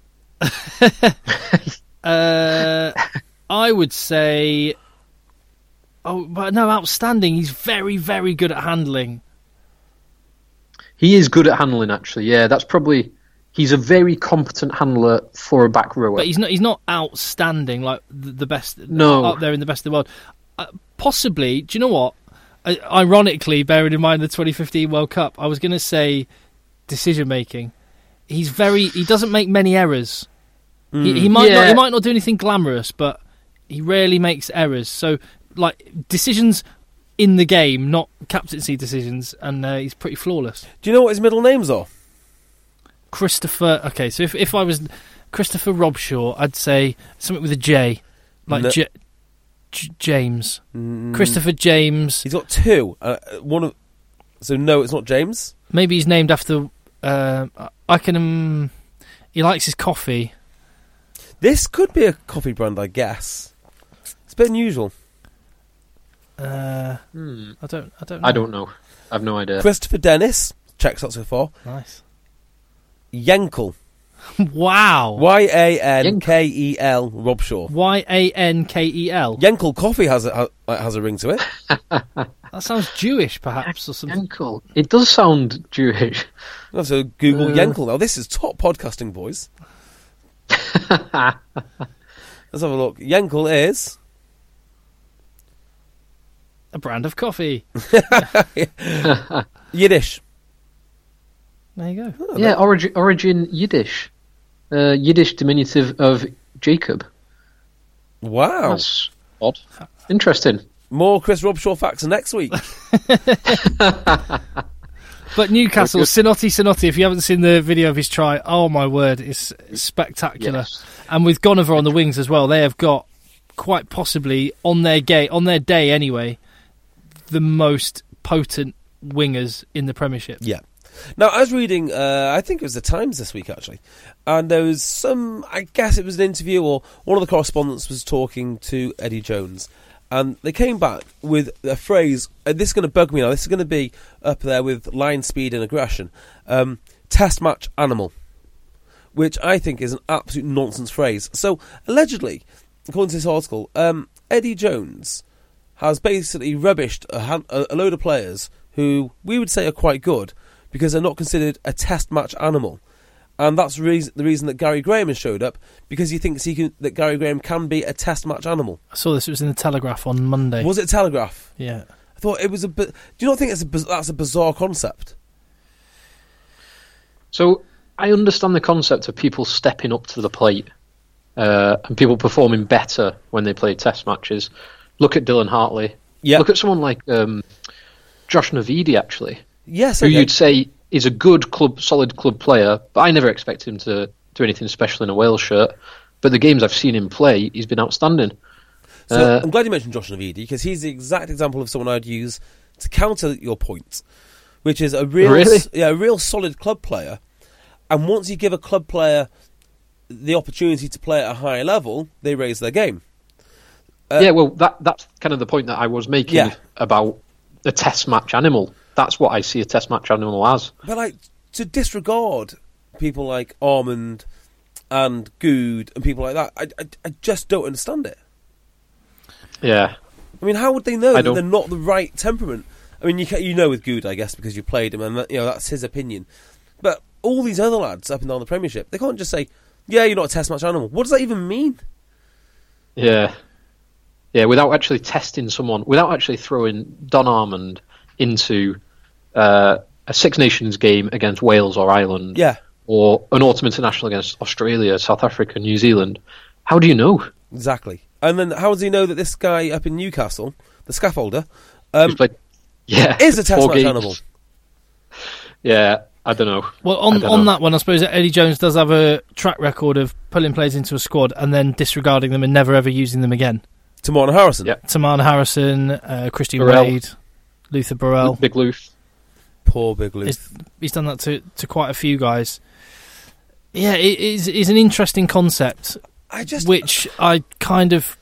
I would say... Oh, but no, outstanding. He's very, very good at handling. He is good at handling, actually. Yeah, that's probably... He's a very competent handler for a back rower. But he's not outstanding, like the best... No. Up there in the best of the world. Possibly, do you know what? Ironically, bearing in mind the 2015 World Cup, I was going to say decision-making. He doesn't make many errors. He might not do anything glamorous, but he rarely makes errors. So, decisions in the game, not captaincy decisions, and he's pretty flawless. Do you know what his middle names are? Christopher. Okay, so if I was Christopher Robshaw, I'd say something with a J, like No. James. Christopher James. He's got two. So no, it's not James. Maybe he's named after. He likes his coffee. This could be a coffee brand, I guess. It's a bit unusual. I don't know. I don't know. I have no idea. Christopher Dennis checks out so far. Nice. Yankel. Wow. Yankel Robshaw. Yankel. Yankel coffee has a ring to it. That sounds Jewish, perhaps, or something. Yankel. It does sound Jewish. So Google Yankel now. This is top podcasting, boys. Let's have a look. Yankel is A brand of coffee. Yiddish. There you go. Yeah, origin Yiddish. Yiddish diminutive of Jacob. Wow. That's odd. Interesting. More Chris Robshaw facts next week. But Newcastle, Sinotti, if you haven't seen the video of his try, oh my word, it's spectacular. Yes. And with Gonover on the wings as well, they have got quite possibly on their day anyway, the most potent wingers in the Premiership. Yeah. Now, I was reading, I think it was the Times this week actually, and there was I guess it was an interview, or one of the correspondents was talking to Eddie Jones. And they came back with a phrase, and this is going to bug me now, this is going to be up there with line speed and aggression, test match animal, which I think is an absolute nonsense phrase. So, allegedly, according to this article, Eddie Jones has basically rubbished a load of players who we would say are quite good, because they're not considered a test match animal. And that's the reason that Gary Graham has showed up, because he thinks that Gary Graham can be a test match animal. I saw this, it was in the Telegraph on Monday. Was it Telegraph? Yeah. I thought it was do you not think that's a bizarre concept? So, I understand the concept of people stepping up to the plate and people performing better when they play test matches. Look at Dylan Hartley. Yeah. Look at someone like Josh Navidi, actually. Yes, who okay. you'd say is a good solid club player, but I never expected him to do anything special in a Wales shirt. But the games I've seen him play, he's been outstanding. So I'm glad you mentioned Josh Navidi, because he's the exact example of someone I'd use to counter your point, which is a real solid club player. And once you give a club player the opportunity to play at a higher level, they raise their game. That's kind of the point that I was making about the test match animal. That's what I see a test match animal as. But to disregard people like Armand and Good and people like that, I just don't understand it. Yeah. I mean, how would they know that they're not the right temperament? I mean, you know with Good, I guess, because you played him, and that's his opinion. But all these other lads up and down the Premiership, they can't just say, "Yeah, you're not a test match animal." What does that even mean? Yeah. Yeah, without actually testing someone, without actually throwing Don Armand into a Six Nations game against Wales or Ireland, or an autumn international against Australia, South Africa, New Zealand. How do you know? Exactly. And then how does he know that this guy up in Newcastle, the scaffolder, is a test match animal? Yeah, I don't know. Well, on that one, I suppose that Eddie Jones does have a track record of pulling players into a squad and then disregarding them and never ever using them again. Tamana Harrison. Yep. Tamana Harrison, Christian Burrell. Wade, Luther Burrell. Big Luth. Poor Big Luth. He's done that to quite a few guys. Yeah, it is an interesting concept, which I kind of...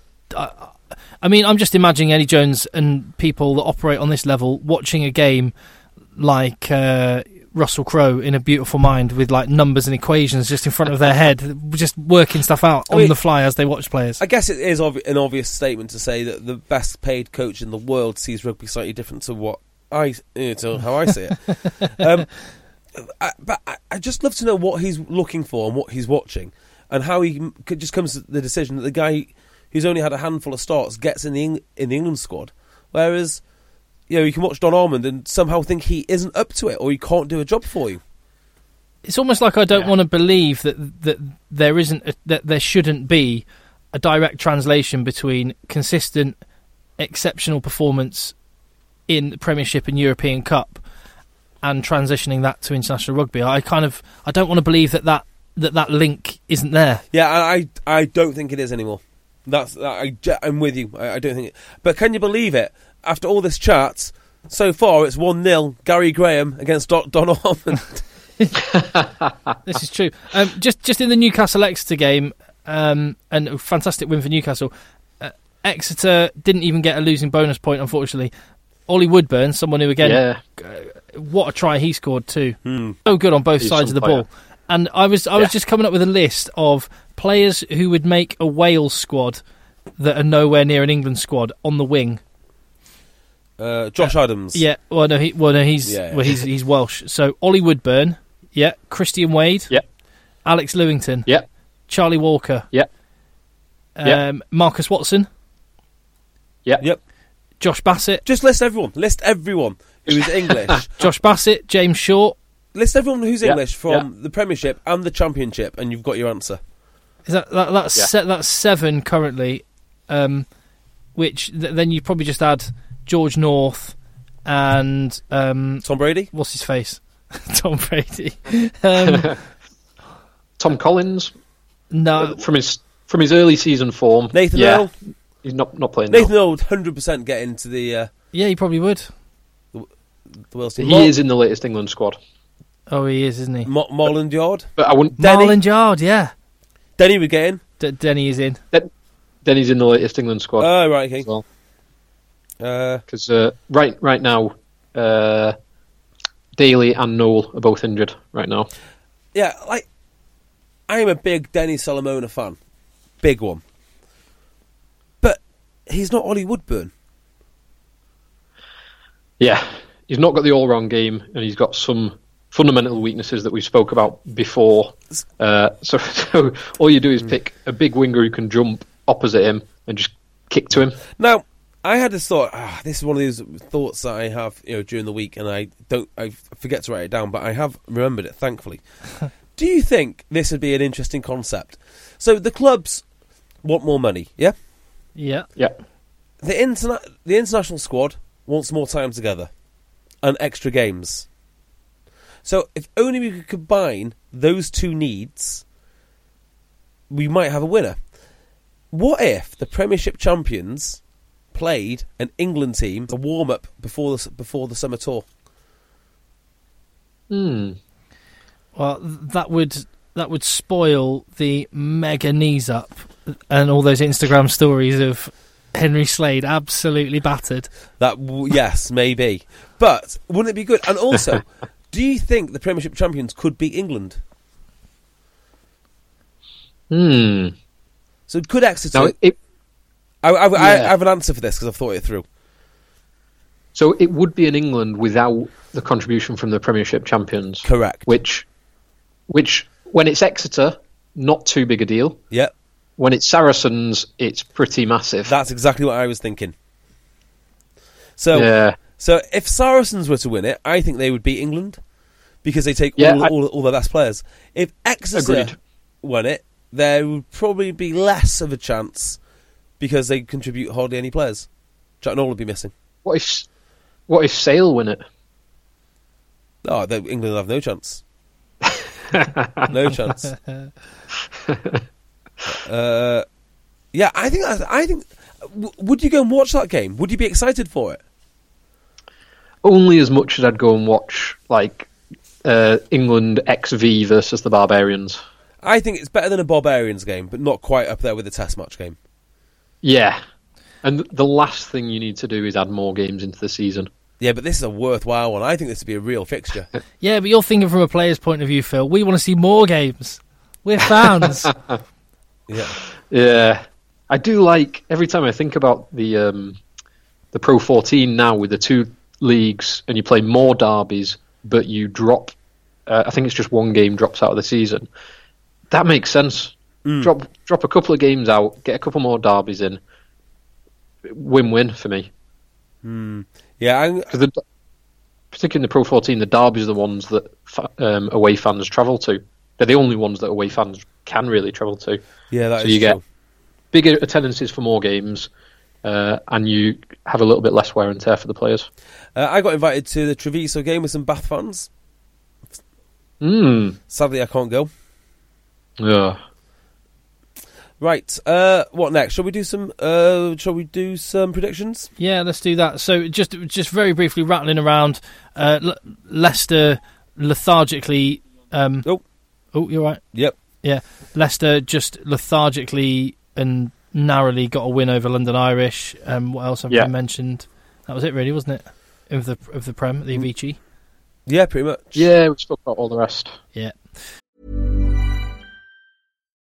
I mean, I'm just imagining Eddie Jones and people that operate on this level watching a game like Russell Crowe in A Beautiful Mind with like numbers and equations just in front of their head, just working stuff out on the fly as they watch players. I guess it is an obvious statement to say that the best paid coach in the world sees rugby slightly different to what how I see it. But I just love to know what he's looking for and what he's watching, and how he just comes to the decision that the guy who's only had a handful of starts gets in the England squad, whereas you can watch Don Armand and somehow think he isn't up to it or he can't do a job for you. It's almost like I don't want to believe that there isn't that there shouldn't be a direct translation between consistent, exceptional performance in the Premiership and European Cup and transitioning that to international rugby. I don't want to believe that link isn't there. Yeah, I don't think it is anymore. I'm with you. I don't think it. But can you believe it? After all this chat, so far it's 1-0 Gary Graham against Don Armand. This is true. Just in the Newcastle Exeter game, and a fantastic win for Newcastle. Exeter didn't even get a losing bonus point, unfortunately. Ollie Woodburn, someone who again, what a try he scored too. So good on both sides of the ball. And I was just coming up with a list of players who would make a Wales squad that are nowhere near an England squad on the wing. Josh Adams. Yeah. He's Welsh. So Ollie Woodburn. Yeah. Christian Wade. Yeah. Alex Lewington. Yeah. Charlie Walker. Yeah. Marcus Watson. Yeah. Yep. Josh Bassett. Just list everyone. List everyone who's English. Josh Bassett, James Short. List everyone who's English from the Premiership and the Championship, and you've got your answer. Is that's 7 currently, which then you probably just add George North and Tom Brady. What's his face? Tom Brady. Tom Collins. No, from his early season form. Nathan Earl. He's not playing. Nathan Earl would 100% get into the. Yeah, he probably would. The Wales team. He is in the latest England squad. Oh, he is, isn't he? Marland Yard. But I wouldn't. Marland Yard, yeah. Denny would get in. Denny is in. Denny's in the latest England squad. Oh, right, okay. Well. Because right now, Daly and Noel are both injured right now. Yeah, I am a big Denny Solomona fan. Big one. But he's not Ollie Woodburn. Yeah, he's not got the all-round game, and he's got some fundamental weaknesses that we spoke about before. So all you do is pick a big winger who can jump opposite him and just kick to him. Now, I had this thought. This is one of those thoughts that I have, during the week, and I forget to write it down, but I have remembered it, thankfully. Do you think this would be an interesting concept? So the clubs want more money, yeah? Yeah. Yeah. The international squad wants more time together and extra games. So if only we could combine those two needs, we might have a winner. What if the Premiership champions played an England team, a warm-up before the summer tour? Well, that would spoil the mega knees up and all those Instagram stories of Henry Slade absolutely battered. Yes, maybe. But wouldn't it be good? And also, do you think the Premiership champions could beat England? So could Exeter... I have an answer for this because I've thought it through. So it would be in England without the contribution from the Premiership champions. Correct. Which when it's Exeter, not too big a deal. Yep. When it's Saracens, it's pretty massive. That's exactly what I was thinking. So if Saracens were to win it, I think they would beat England because they take all their best players. If Exeter won it, there would probably be less of a chance because they contribute hardly any players. Jack Noel would be missing. What if Sale win it? Oh, England will have no chance. No chance. I think. Would you go and watch that game? Would you be excited for it? Only as much as I'd go and watch England XV versus the Barbarians. I think it's better than a Barbarians game, but not quite up there with the Test match game. Yeah, and the last thing you need to do is add more games into the season. Yeah, but this is a worthwhile one. I think this would be a real fixture. Yeah, but you're thinking from a player's point of view, Phil. We want to see more games. We're fans. Yeah. I do like, every time I think about the Pro 14 now with the two leagues and you play more derbies, but you drop, I think it's just one game drops out of the season. That makes sense. Drop a couple of games out, get a couple more derbies in. Win-win for me. Yeah, because particularly in the Pro 14, the derbies are the ones that away fans travel to. They're the only ones that away fans can really travel to. Yeah, that is so you true. get bigger attendances for more games, and you have a little bit less wear and tear for the players. I got invited to the Treviso game with some Bath fans. Sadly, I can't go. Yeah. Right. What next? Shall we do some predictions? Yeah, let's do that. So just very briefly rattling around. Leicester lethargically. Oh, you're right. Yep. Yeah, Leicester just lethargically and narrowly got a win over London Irish. What else have we mentioned? That was it, really, wasn't it? Of the Prem, the Avicii. Yeah, pretty much. Yeah, we spoke about all the rest. Yeah.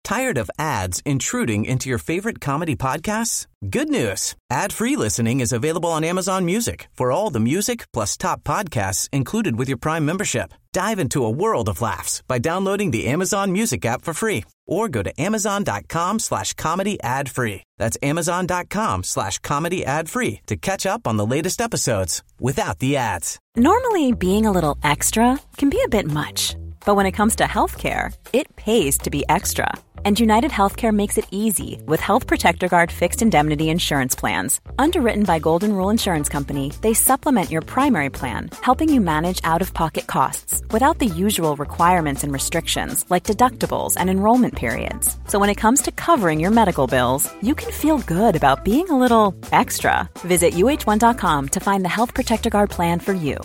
Tired of ads intruding into your favorite comedy podcasts? Good news. Ad-free listening is available on Amazon Music for all the music plus top podcasts included with your Prime membership. Dive into a world of laughs by downloading the Amazon Music app for free or go to amazon.com/comedy ad-free. That's amazon.com/comedy ad-free to catch up on the latest episodes without the ads. Normally, being a little extra can be a bit much. But when it comes to healthcare, it pays to be extra. And United Healthcare makes it easy with Health Protector Guard fixed indemnity insurance plans. Underwritten by Golden Rule Insurance Company, they supplement your primary plan, helping you manage out-of-pocket costs without the usual requirements and restrictions like deductibles and enrollment periods. So when it comes to covering your medical bills, you can feel good about being a little extra. Visit uh1.com to find the Health Protector Guard plan for you.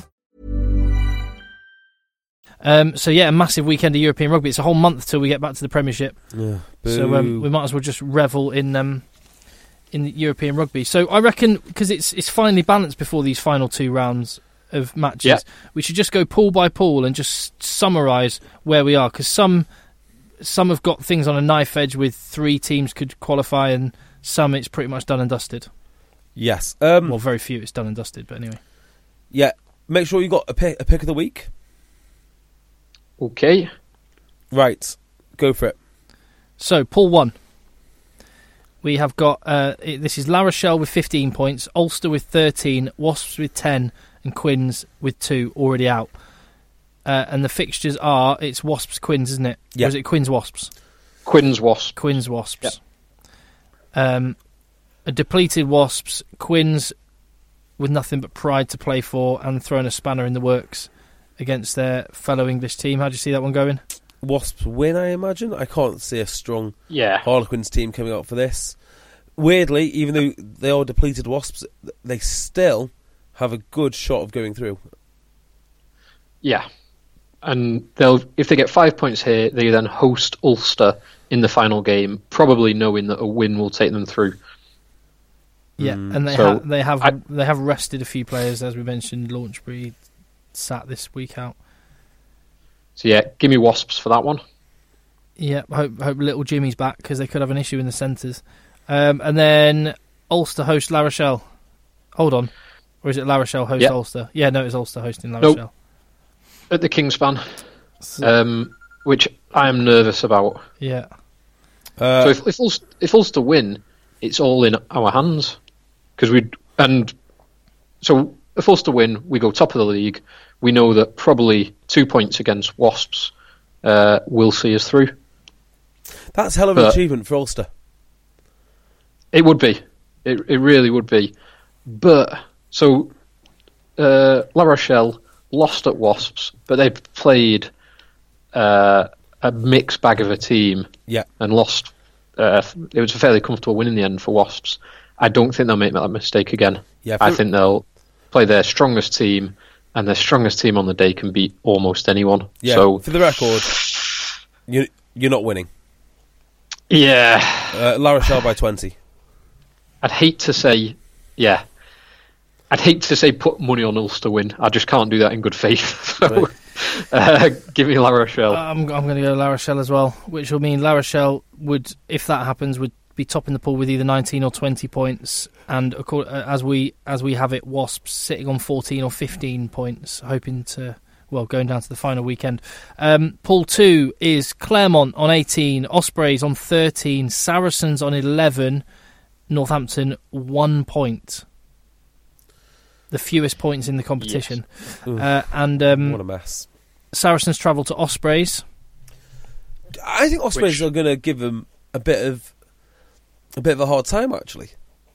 So yeah, a massive weekend of European rugby. It's a whole month till we get back to the Premiership. Yeah, so we might as well just revel in the European rugby. So I reckon, because it's finally balanced before these final two rounds of matches, we should just go pool by pool and just summarise where we are. Because some have got things on a knife edge with 3 teams could qualify, and some it's pretty much done and dusted. Yes. Well, very few it's done and dusted, but anyway. Yeah, make sure you got a pick of the week. Okay. Right, go for it. So, Pool 1. We have got, this is La Rochelle with 15 points, Ulster with 13, Wasps with 10, and Quins with 2 already out. And the fixtures are, it's Wasps Quins, isn't it? Yeah. Or is it Quins Wasps? Quins Wasps. Quins Wasps. Yep. A depleted Wasps, Quins with nothing but pride to play for and throwing a spanner in the works against their fellow English team. How do you see that one going? Wasps win, I imagine. I can't see a strong Harlequins team coming out for this. Weirdly, even though they are depleted Wasps, they still have a good shot of going through. Yeah. And if they get 5 points here, they then host Ulster in the final game, probably knowing that a win will take them through. Yeah, and they have rested a few players, as we mentioned. Launchbury sat this week out. So yeah, give me Wasps for that one. Yeah, hope little Jimmy's back, because they could have an issue in the centres. And then Ulster host La Rochelle. Hold on. Or is it La Rochelle host Ulster? Yeah, no, it's Ulster hosting La Rochelle. At the Kingspan, which I am nervous about. Yeah. So if Ulster win, it's all in our hands. So if Ulster win, we go top of the league. We know that probably 2 points against Wasps will see us through. That's a hell of an achievement for Ulster. It would be. It really would be. But, so, La Rochelle lost at Wasps, but they played a mixed bag of a team and lost. It was a fairly comfortable win in the end for Wasps. I don't think they'll make that mistake again. Yeah, I think they'll play their strongest team, and their strongest team on the day can beat almost anyone. Yeah, so, for the record, you're not winning. Yeah. La Rochelle by 20. I'd hate to say put money on Ulster win. I just can't do that in good faith. So, give me La Rochelle. I'm going to go La Rochelle as well, which will mean La Rochelle would, if that happens, would be topping the pool with either 19 or 20 points, and as we have it, Wasps sitting on 14 or 15 points, hoping to, going down to the final weekend. Pool 2 is Claremont on 18, Ospreys on 13, Saracens on 11, Northampton 1 point. The fewest points in the competition. Yes. What a mess. Saracens travel to Ospreys. I think Ospreys are going to give them a bit of a hard time, actually.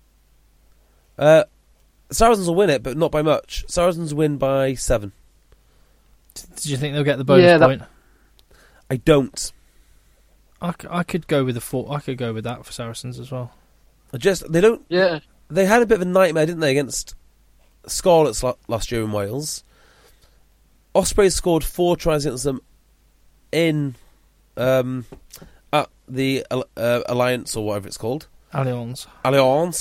Saracens will win it, but not by much. Saracens win by 7. Did you think they'll get the bonus point? I don't. I could go with the 4. I could go with that for Saracens as well. They don't. Yeah. They had a bit of a nightmare, didn't they, against Scarlets last year in Wales. Ospreys scored 4 tries against them in at the Alliance, or whatever it's called. Alliance.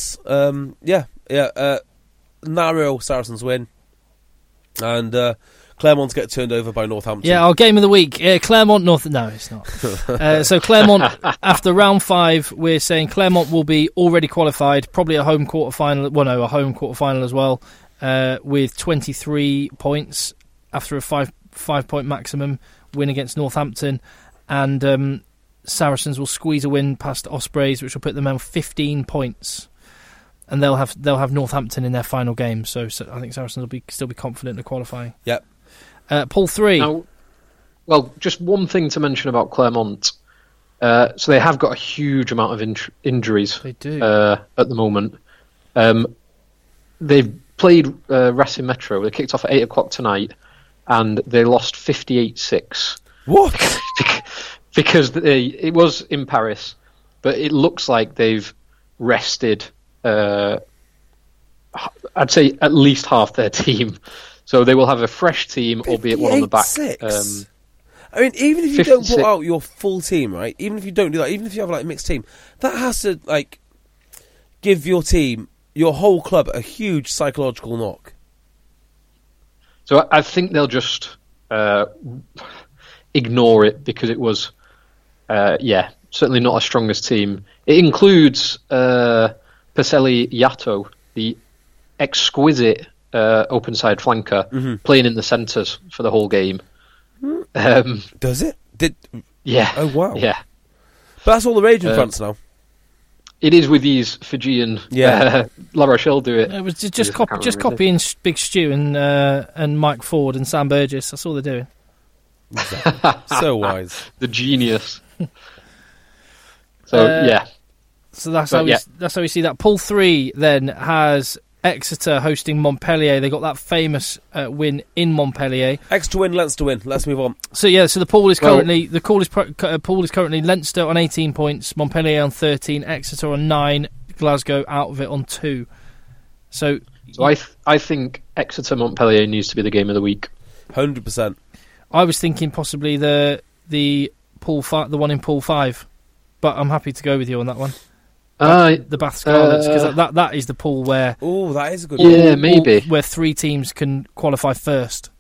Narrow Saracens win. And Clermont get turned over by Northampton. Yeah, our game of the week. Clermont, North... No, it's not. So Clermont, after round 5, we're saying Clermont will be already qualified, probably a home quarter-final. Well, no, a home quarter-final as well, with 23 points after a 5-point maximum win against Northampton. And Saracens will squeeze a win past Ospreys, which will put them on 15 points. And they'll have Northampton in their final game. So I think Saracens will still be confident of qualifying. Yep. Pool 3. Now, well, just one thing to mention about Clermont. So they have got a huge amount of injuries. They do. At the moment. They've played Racing Metro. They kicked off at 8 o'clock tonight, and they lost 58-6. What? Because it was in Paris, but it looks like they've rested, I'd say, at least half their team. So they will have a fresh team, albeit one on the back. I mean, even if you don't put out your full team, right? Even if you don't do that, even if you have like a mixed team, that has to like give your team, your whole club, a huge psychological knock. So I think they'll just ignore it because it was, certainly not our strongest team. It includes Peseli Yato, the exquisite open side flanker, playing in the centres for the whole game. Does it? Yeah. Oh wow. Yeah. But that's all the rage in France now. It is with these Fijian La Rochelle do it. It was just copying Big Stu and Mike Ford and Sam Burgess. That's all they're doing. Exactly. So wise. The genius. So So that's how we see that. Pool 3 then has Exeter hosting Montpellier. They got that famous win in Montpellier. Exeter win, Leinster win. Let's move on. So the pool is currently Leinster on 18 points, Montpellier on 13, Exeter on 9, Glasgow out of it on 2. So I think Exeter Montpellier needs to be the game of the week. 100%. I was thinking possibly the pool the one in Pool 5, but I'm happy to go with you on that one. The Bath Scarlets, because that is the pool where... Oh, that is a good one. Maybe. Where 3 teams can qualify first.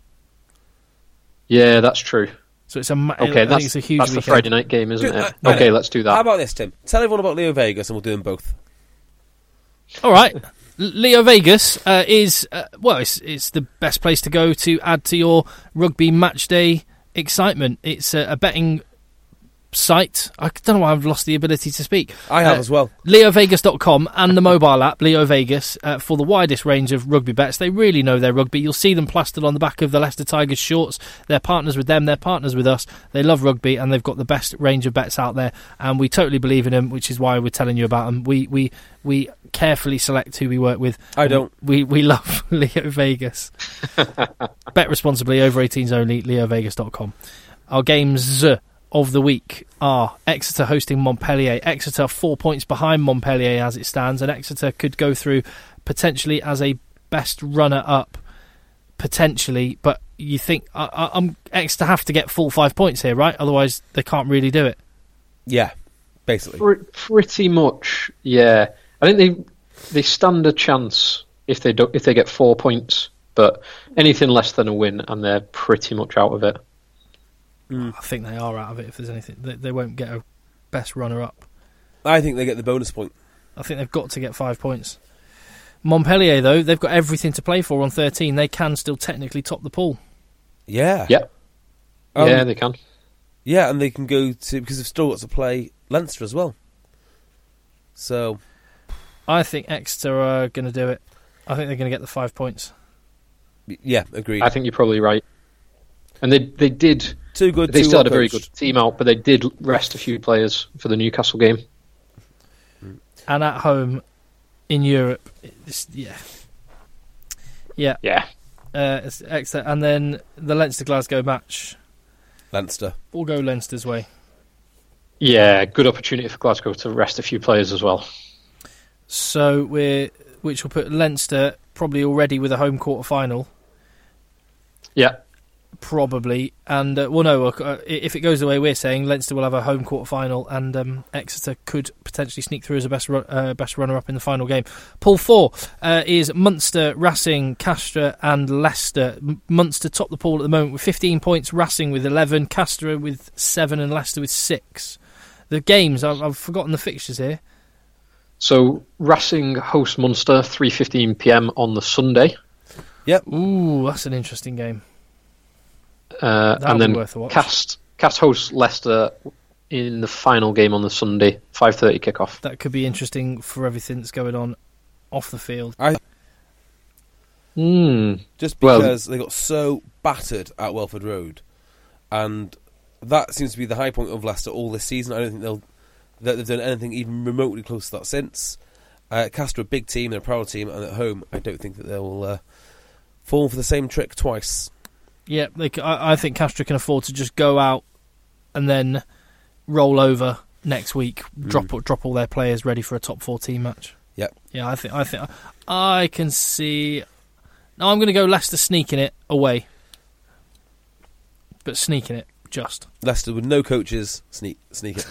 Yeah, that's true. So it's that's a huge that's the Friday night game, isn't it? Okay, let's do that. How about this, Tim? Tell everyone about Leo Vegas and we'll do them both. All right. Leo Vegas is, it's the best place to go to add to your rugby match day excitement. It's a betting site. I don't know why I've lost the ability to speak. I have as well. LeoVegas.com and the mobile app, Leo Vegas, for the widest range of rugby bets. They really know their rugby. You'll see them plastered on the back of the Leicester Tigers shorts. They're partners with them. They're partners with us. They love rugby and they've got the best range of bets out there. And we totally believe in them, which is why we're telling you about them. We carefully select who we work with. I don't. We love Leo Vegas. Bet responsibly, over 18s only, LeoVegas.com. Our games of the week are Exeter hosting Montpellier. Exeter 4 points behind Montpellier as it stands, and Exeter could go through potentially as a best runner-up, potentially, but you think Exeter have to get full 5 points here, right? Otherwise they can't really do it. Yeah, basically. Pretty much, yeah. I think they stand a chance if they get 4 points, but anything less than a win and they're pretty much out of it. I think they are out of it if there's anything. They won't get a best runner-up. I think they get the bonus point. I think they've got to get 5 points. Montpellier, though, they've got everything to play for on 13. They can still technically top the pool. Yeah. Yeah. Yeah, they can. Yeah, and they can go to... Because they've still got to play Leinster as well. So... I think Exeter are going to do it. I think they're going to get the 5 points. Yeah, agreed. I think you're probably right. And they did... Too good. They still had a very good team out, but they did rest a few players for the Newcastle game. And at home in Europe, it's Exeter, and then the Leinster-Glasgow match. Leinster. We'll go Leinster's way. Yeah, good opportunity for Glasgow to rest a few players as well. So which will put Leinster probably already with a home quarter final. Yeah. Probably, and if it goes the way we're saying, Leinster will have a home quarter final, and Exeter could potentially sneak through as a best runner-up in the final game. Pool 4 is Munster, Racing, Castres and Leicester. Munster top the pool at the moment with 15 points, Racing with 11, Castres with 7 and Leicester with 6. The games, I've forgotten the fixtures here. So Racing host Munster 3:15 p.m. on the Sunday. Yep. Ooh, that's an interesting game. And then worth a watch. Cast hosts Leicester in the final game on the Sunday, 5:30 kickoff. That could be interesting for everything that's going on off the field. Just because they got so battered at Welford Road, and that seems to be the high point of Leicester all this season. I don't think they've done anything even remotely close to that since. Castres are a big team, they're a proud team, and at home I don't think that they'll fall for the same trick twice. Yeah, I think Castres can afford to just go out and then roll over next week, drop all their players ready for a top 14 match. Yep. Yeah, I think I can see. No, I'm going to go Leicester sneaking it away, but sneaking it just. Leicester with no coaches, sneak it.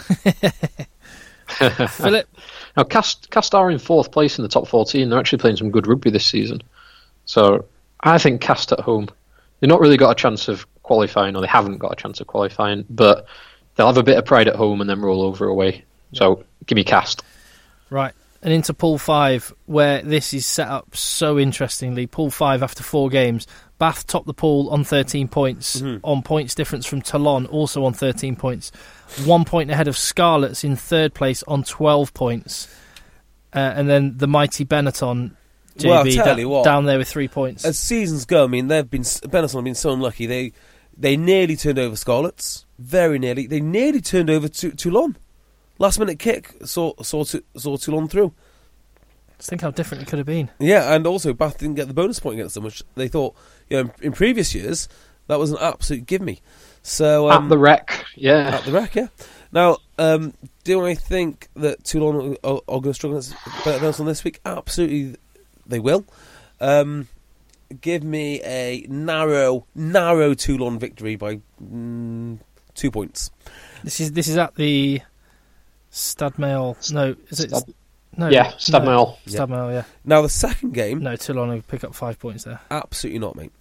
Philip. Now, Cast are in 4th place in the top 14. They're actually playing some good rugby this season. So I think Cast at home. They've not really got a chance of qualifying, or they haven't got a chance of qualifying, but they'll have a bit of pride at home and then roll over away. So give me Cast. Right, and into Pool 5, where this is set up so interestingly. Pool 5 after 4 games. Bath top the pool on 13 points, on points difference from Toulon, also on 13 points. 1 point ahead of Scarlets in 3rd place on 12 points. And then the mighty Benetton, JB, down there with 3 points. As seasons go, I mean, Benetton have been so unlucky. They nearly turned over Scarlets, very nearly. They nearly turned over Toulon. Last minute kick saw Toulon through. Just think how different it could have been. Yeah, and also Bath didn't get the bonus point against them, which they thought, in previous years that was an absolute give me. So at the wreck, yeah. At the wreck, yeah. Now, do I think that Toulon are going to struggle against Benetton this week? Absolutely. They will. Give me a narrow Toulon victory by 2 points. This is at the Stade Mail. No, is it? No. Yeah, Stade Mail. Stade Mail. Yeah. Now the second game. No, Toulon will pick up 5 points there. Absolutely not, mate.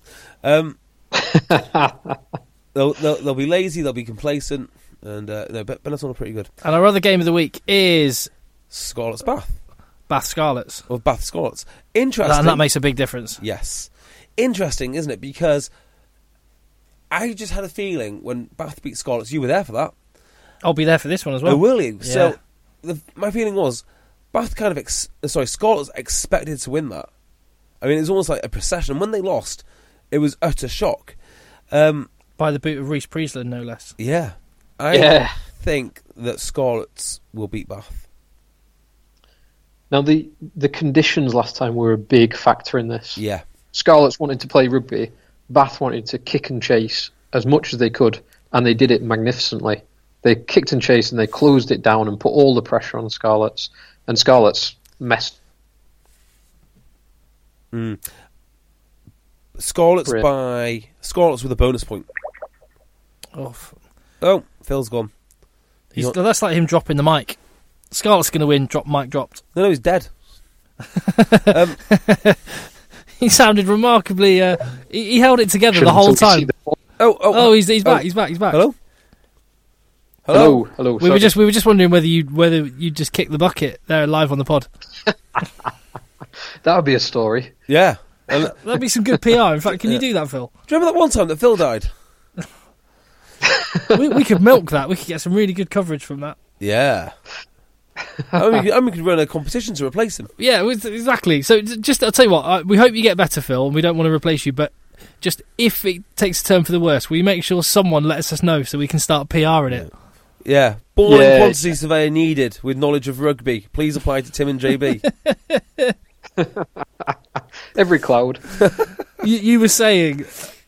They'll be lazy. They'll be complacent, and Benetton are pretty good. And our other game of the week is Scarlets Bath. Bath Scarlets. Or Bath Scarlets. Interesting. And that makes a big difference. Yes. Interesting, isn't it? Because I just had a feeling when Bath beat Scarlets, you were there for that. I'll be there for this one as well. Oh, will you? Yeah. So my feeling was Bath Scarlets expected to win that. I mean, it was almost like a procession. When they lost, it was utter shock. By the boot of Rhys Priestland, no less. Yeah. I think that Scarlets will beat Bath. Now, the conditions last time were a big factor in this. Yeah. Scarlets wanted to play rugby. Bath wanted to kick and chase as much as they could, and they did it magnificently. They kicked and chased, and they closed it down and put all the pressure on Scarlets. And Scarlets messed. Scarlets with a bonus point. Oh, Phil's gone. That's like him dropping the mic. Scarlett's going to win. Mic dropped. No, he's dead. He sounded remarkably. He held it together the whole time. He's back. He's back. Hello. We were just wondering whether you just kicked the bucket there live on the pod. That would be a story. Yeah. That'd be some good PR. In fact, can you do that, Phil? Do you remember that one time that Phil died? we could milk that. We could get some really good coverage from that. Yeah. and we could run a competition to replace him. Yeah, exactly. So just I'll tell you what, we hope you get better, Phil, and we don't want to replace you, but just if it takes a turn for the worse, will you make sure someone lets us know so we can start PRing it? Yeah. Boring quantity surveyor needed with knowledge of rugby. Please apply to Tim and JB. Every cloud. You were saying...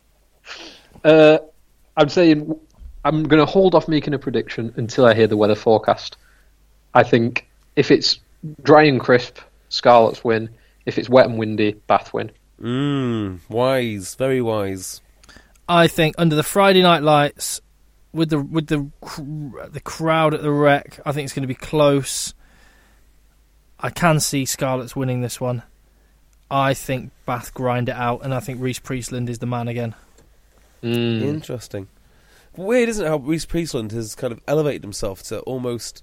I'm saying I'm going to hold off making a prediction until I hear the weather forecast. I think if it's dry and crisp, Scarlets win. If it's wet and windy, Bath win. Wise. Very wise. I think under the Friday night lights, with the crowd at the Rec, I think it's going to be close. I can see Scarlets winning this one. I think Bath grind it out, and I think Rhys Priestland is the man again. Interesting. Weird, isn't it, how Rhys Priestland has kind of elevated himself to almost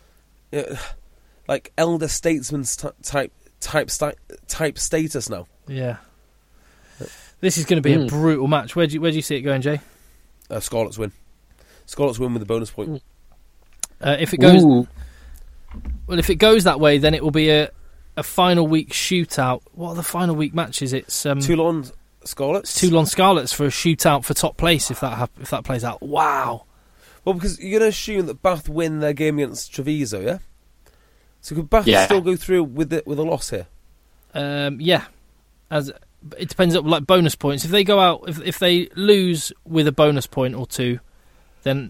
like elder statesman type status now. Yeah. This is going to be a brutal match. Where do you see it going, Jay? Scarlets win. Scarlets win with a bonus point. If it goes, well, if it goes that way, then it will be a final week shootout. What are the final week matches? It's Toulon Scarlets. Toulon Scarlets for a shootout for top place. If that plays out, wow. Well, because you're going to assume that Bath win their game against Treviso, yeah. So could Bath still go through with a loss here? Yeah. As it depends on like bonus points. If they go out, if they lose with a bonus point or two, then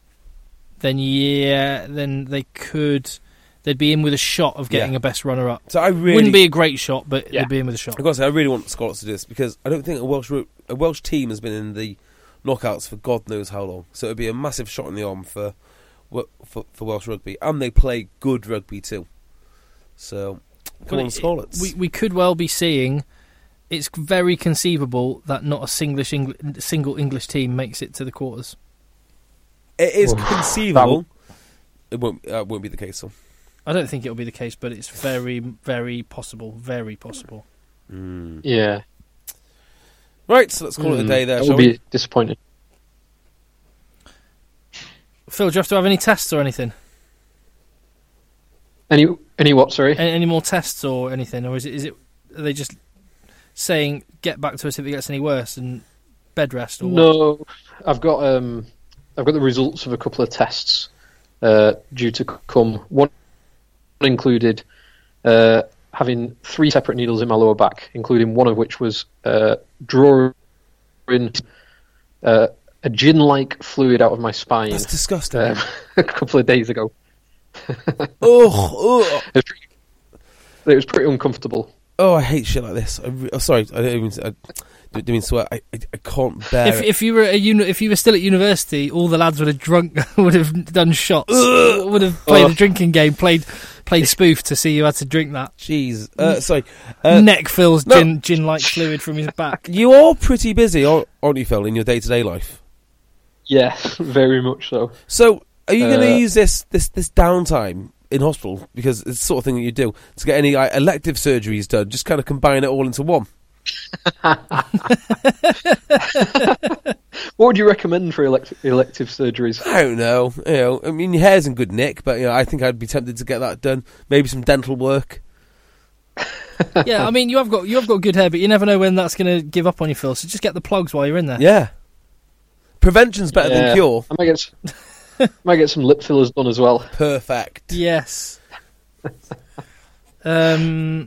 they could. They'd be in with a shot of getting a best runner-up. So I really wouldn't be a great shot, but they'd be in with a shot. I've got to say, I really want Scarlets to do this because I don't think a Welsh team has been in the knockouts for God knows how long. So it'd be a massive shot in the arm for Welsh rugby, and they play good rugby too. So come on, Scarlets. We could well be seeing. It's very conceivable that not a single English team makes it to the quarters. It is conceivable. It won't be the case, though. I don't think it'll be the case, but it's very, very possible. Very possible. Yeah. Right, so let's call it a day there, That shall would we? be disappointing. Phil, do you have to have any tests or anything? Any what, sorry? Any more tests or anything? Or is it are they just saying, get back to us if it gets any worse and bed rest? Or No, what? I've got the results of a couple of tests due to come. One included having 3 separate needles in my lower back, including one of which was drawing a gin-like fluid out of my spine. That's disgusting. A couple of days ago. It was pretty uncomfortable. Oh, I hate shit like this. Sorry, I didn't mean swear. I can't bear it. If you were still at university, all the lads would have done shots, would have played a drinking game, played spoof to see who had to drink that. Jeez, sorry. Neck fills gin-like fluid from his back. You are pretty busy, aren't you, Phil, in your day-to-day life? Yeah, very much so. So, are you going to use this downtime in hospital, because it's the sort of thing that you do, to get any elective surgeries done, just kind of combine it all into one? What would you recommend for elective surgeries? I don't know. I mean, your hair's in good nick, but I think I'd be tempted to get that done. Maybe some dental work. Yeah, I mean, you have got good hair, but you never know when that's going to give up on you, Phil. So just get the plugs while you're in there. Yeah. Prevention's better than cure. I might get some lip fillers done as well. Perfect. Yes. No,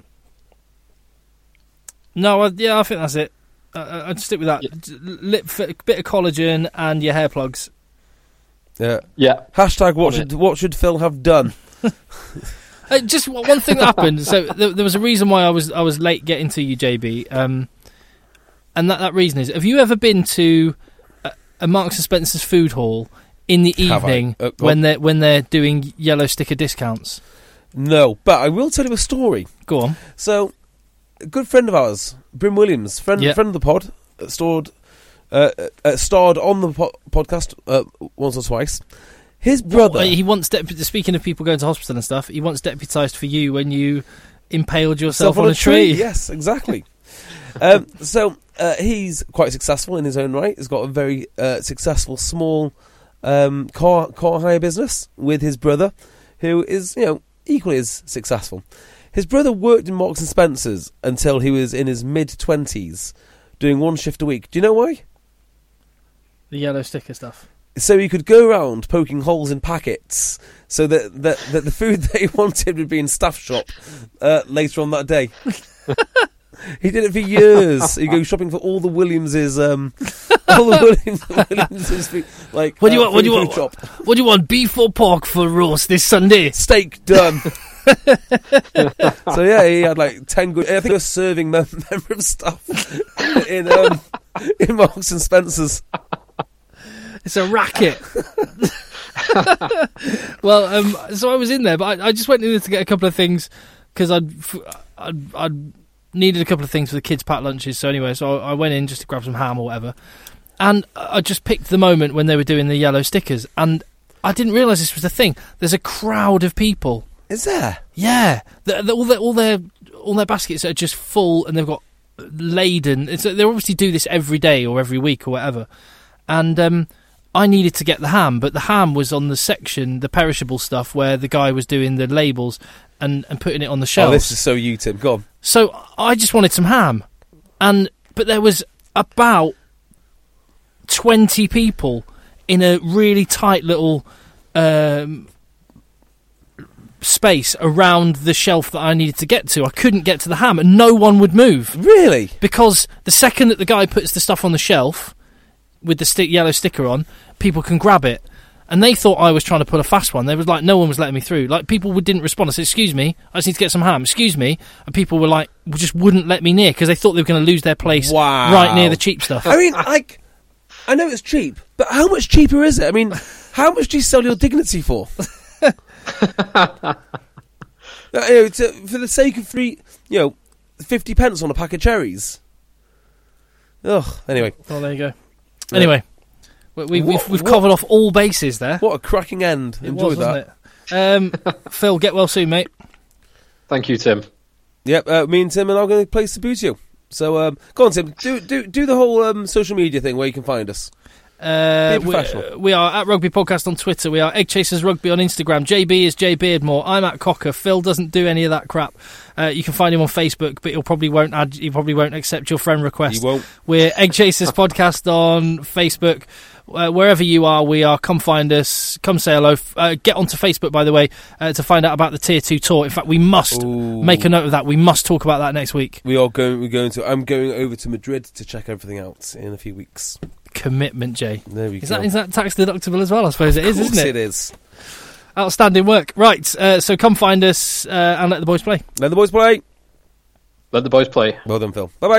I think that's it. I'd stick with that. Yeah. Bit of collagen and your hair plugs. Yeah. Hashtag what should Phil have done? Just one thing that happened. So there was a reason why I was late getting to you, JB. And that reason is: have you ever been to a Marks and Spencer's food hall in the evening when they're doing yellow sticker discounts? No, but I will tell you a story. Go on. So, a good friend of ours, Bryn Williams, friend of the pod, starred on the podcast once or twice. His brother... he once, speaking of people going to hospital and stuff, he once deputised for you when you impaled yourself on a tree. Yes, exactly. So, he's quite successful in his own right. He's got a very successful small car hire business with his brother, who is, equally as successful. His brother worked in Marks and Spencer's until he was in his mid-20s, doing one shift a week. Do you know why? The yellow sticker stuff. So he could go around poking holes in packets so that the food that he wanted would be in staff shop later on that day. He did it for years. He'd go shopping for all the Williamses, food, like what do you want? Shop. What do you want? Beef or pork for roast this Sunday? Steak done. So yeah, he had like 10 good. I think he was serving member of staff in in Marks and Spencer's. It's a racket. Well, so I was in there, but I just went in there to get a couple of things because I'd needed a couple of things for the kids' packed lunches. So anyway, so I went in just to grab some ham or whatever, and I just picked the moment when they were doing the yellow stickers, and I didn't realise this was a thing. There's a crowd of people. Is there? Yeah, all their baskets are just full, and they've got laden. They obviously do this every day or every week or whatever, and I needed to get the ham, but the ham was on the section, the perishable stuff, where the guy was doing the labels and putting it on the shelves. Oh, this is so you, Tim. Go on. So I just wanted some ham, but there was about 20 people in a really tight little space around the shelf that I needed to get to. I couldn't get to the ham, and no one would move. Really? Because the second that the guy puts the stuff on the shelf with the yellow sticker on, people can grab it. And they thought I was trying to pull a fast one. They was like, no one was letting me through. Like, people didn't respond. I said, excuse me, I just need to get some ham. Excuse me. And people were like, just wouldn't let me near because they thought they were going to lose their place right near the cheap stuff. I mean, like, I know it's cheap, but how much cheaper is it? I mean, how much do you sell your dignity for? For the sake of 50 pence on a pack of cherries. Ugh. Anyway. Well, there you go. Anyway, we've covered off all bases there. What a cracking end! Enjoyed that. Phil, get well soon, mate. Thank you, Tim. Yep. Me and Tim are now going to play Subbuteo. So go on, Tim. Do the whole social media thing where you can find us. Be professional. We are at Rugby Podcast on Twitter. We are Egg Chasers Rugby on Instagram. JB is J Beardmore. I'm at Cocker. Phil doesn't do any of that crap. You can find him on Facebook, but he probably won't accept your friend request. He won't. We're Egg Chasers Podcast on Facebook. Wherever you are, we are. Come find us. Come say hello. Get onto Facebook, by the way, to find out about the Tier 2 tour. In fact, we must make a note of that. We must talk about that next week. We're going to. I'm going over to Madrid to check everything out in a few weeks. Commitment, Jay. There we go. Is that tax deductible as well? I suppose it is, isn't it? It is. Outstanding work. Right, so come find us and let the boys play. Let the boys play. Let the boys play. Well done, Phil. Bye-bye.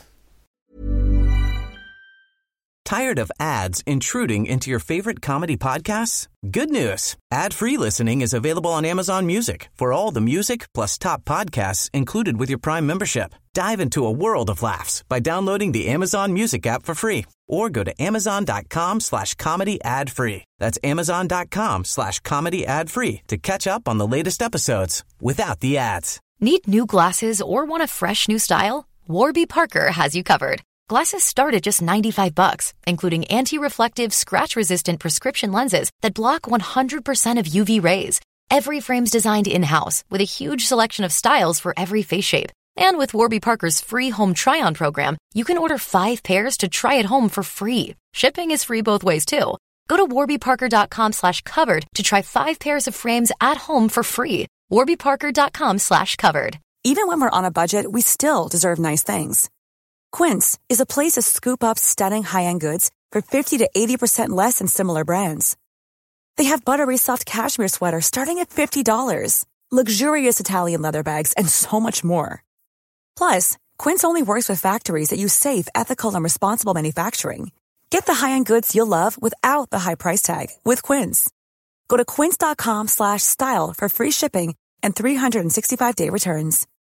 Tired of ads intruding into your favorite comedy podcasts? Good news. Ad-free listening is available on Amazon Music for all the music plus top podcasts included with your Prime membership. Dive into a world of laughs by downloading the Amazon Music app for free or go to amazon.com/comedy ad-free. That's amazon.com/comedy ad-free to catch up on the latest episodes without the ads. Need new glasses or want a fresh new style? Warby Parker has you covered. Glasses start at just $95, including anti-reflective, scratch-resistant prescription lenses that block 100% of UV rays. Every frame's designed in-house with a huge selection of styles for every face shape. And with Warby Parker's free home try-on program, you can order 5 pairs to try at home for free. Shipping is free both ways, too. Go to warbyparker.com/covered to try 5 pairs of frames at home for free. warbyparker.com/covered. Even when we're on a budget, we still deserve nice things. Quince is a place to scoop up stunning high-end goods for 50 to 80% less than similar brands. They have buttery soft cashmere sweaters starting at $50, luxurious Italian leather bags, and so much more. Plus, Quince only works with factories that use safe, ethical, and responsible manufacturing. Get the high-end goods you'll love without the high price tag with Quince. Go to quince.com/style for free shipping and 365-day returns.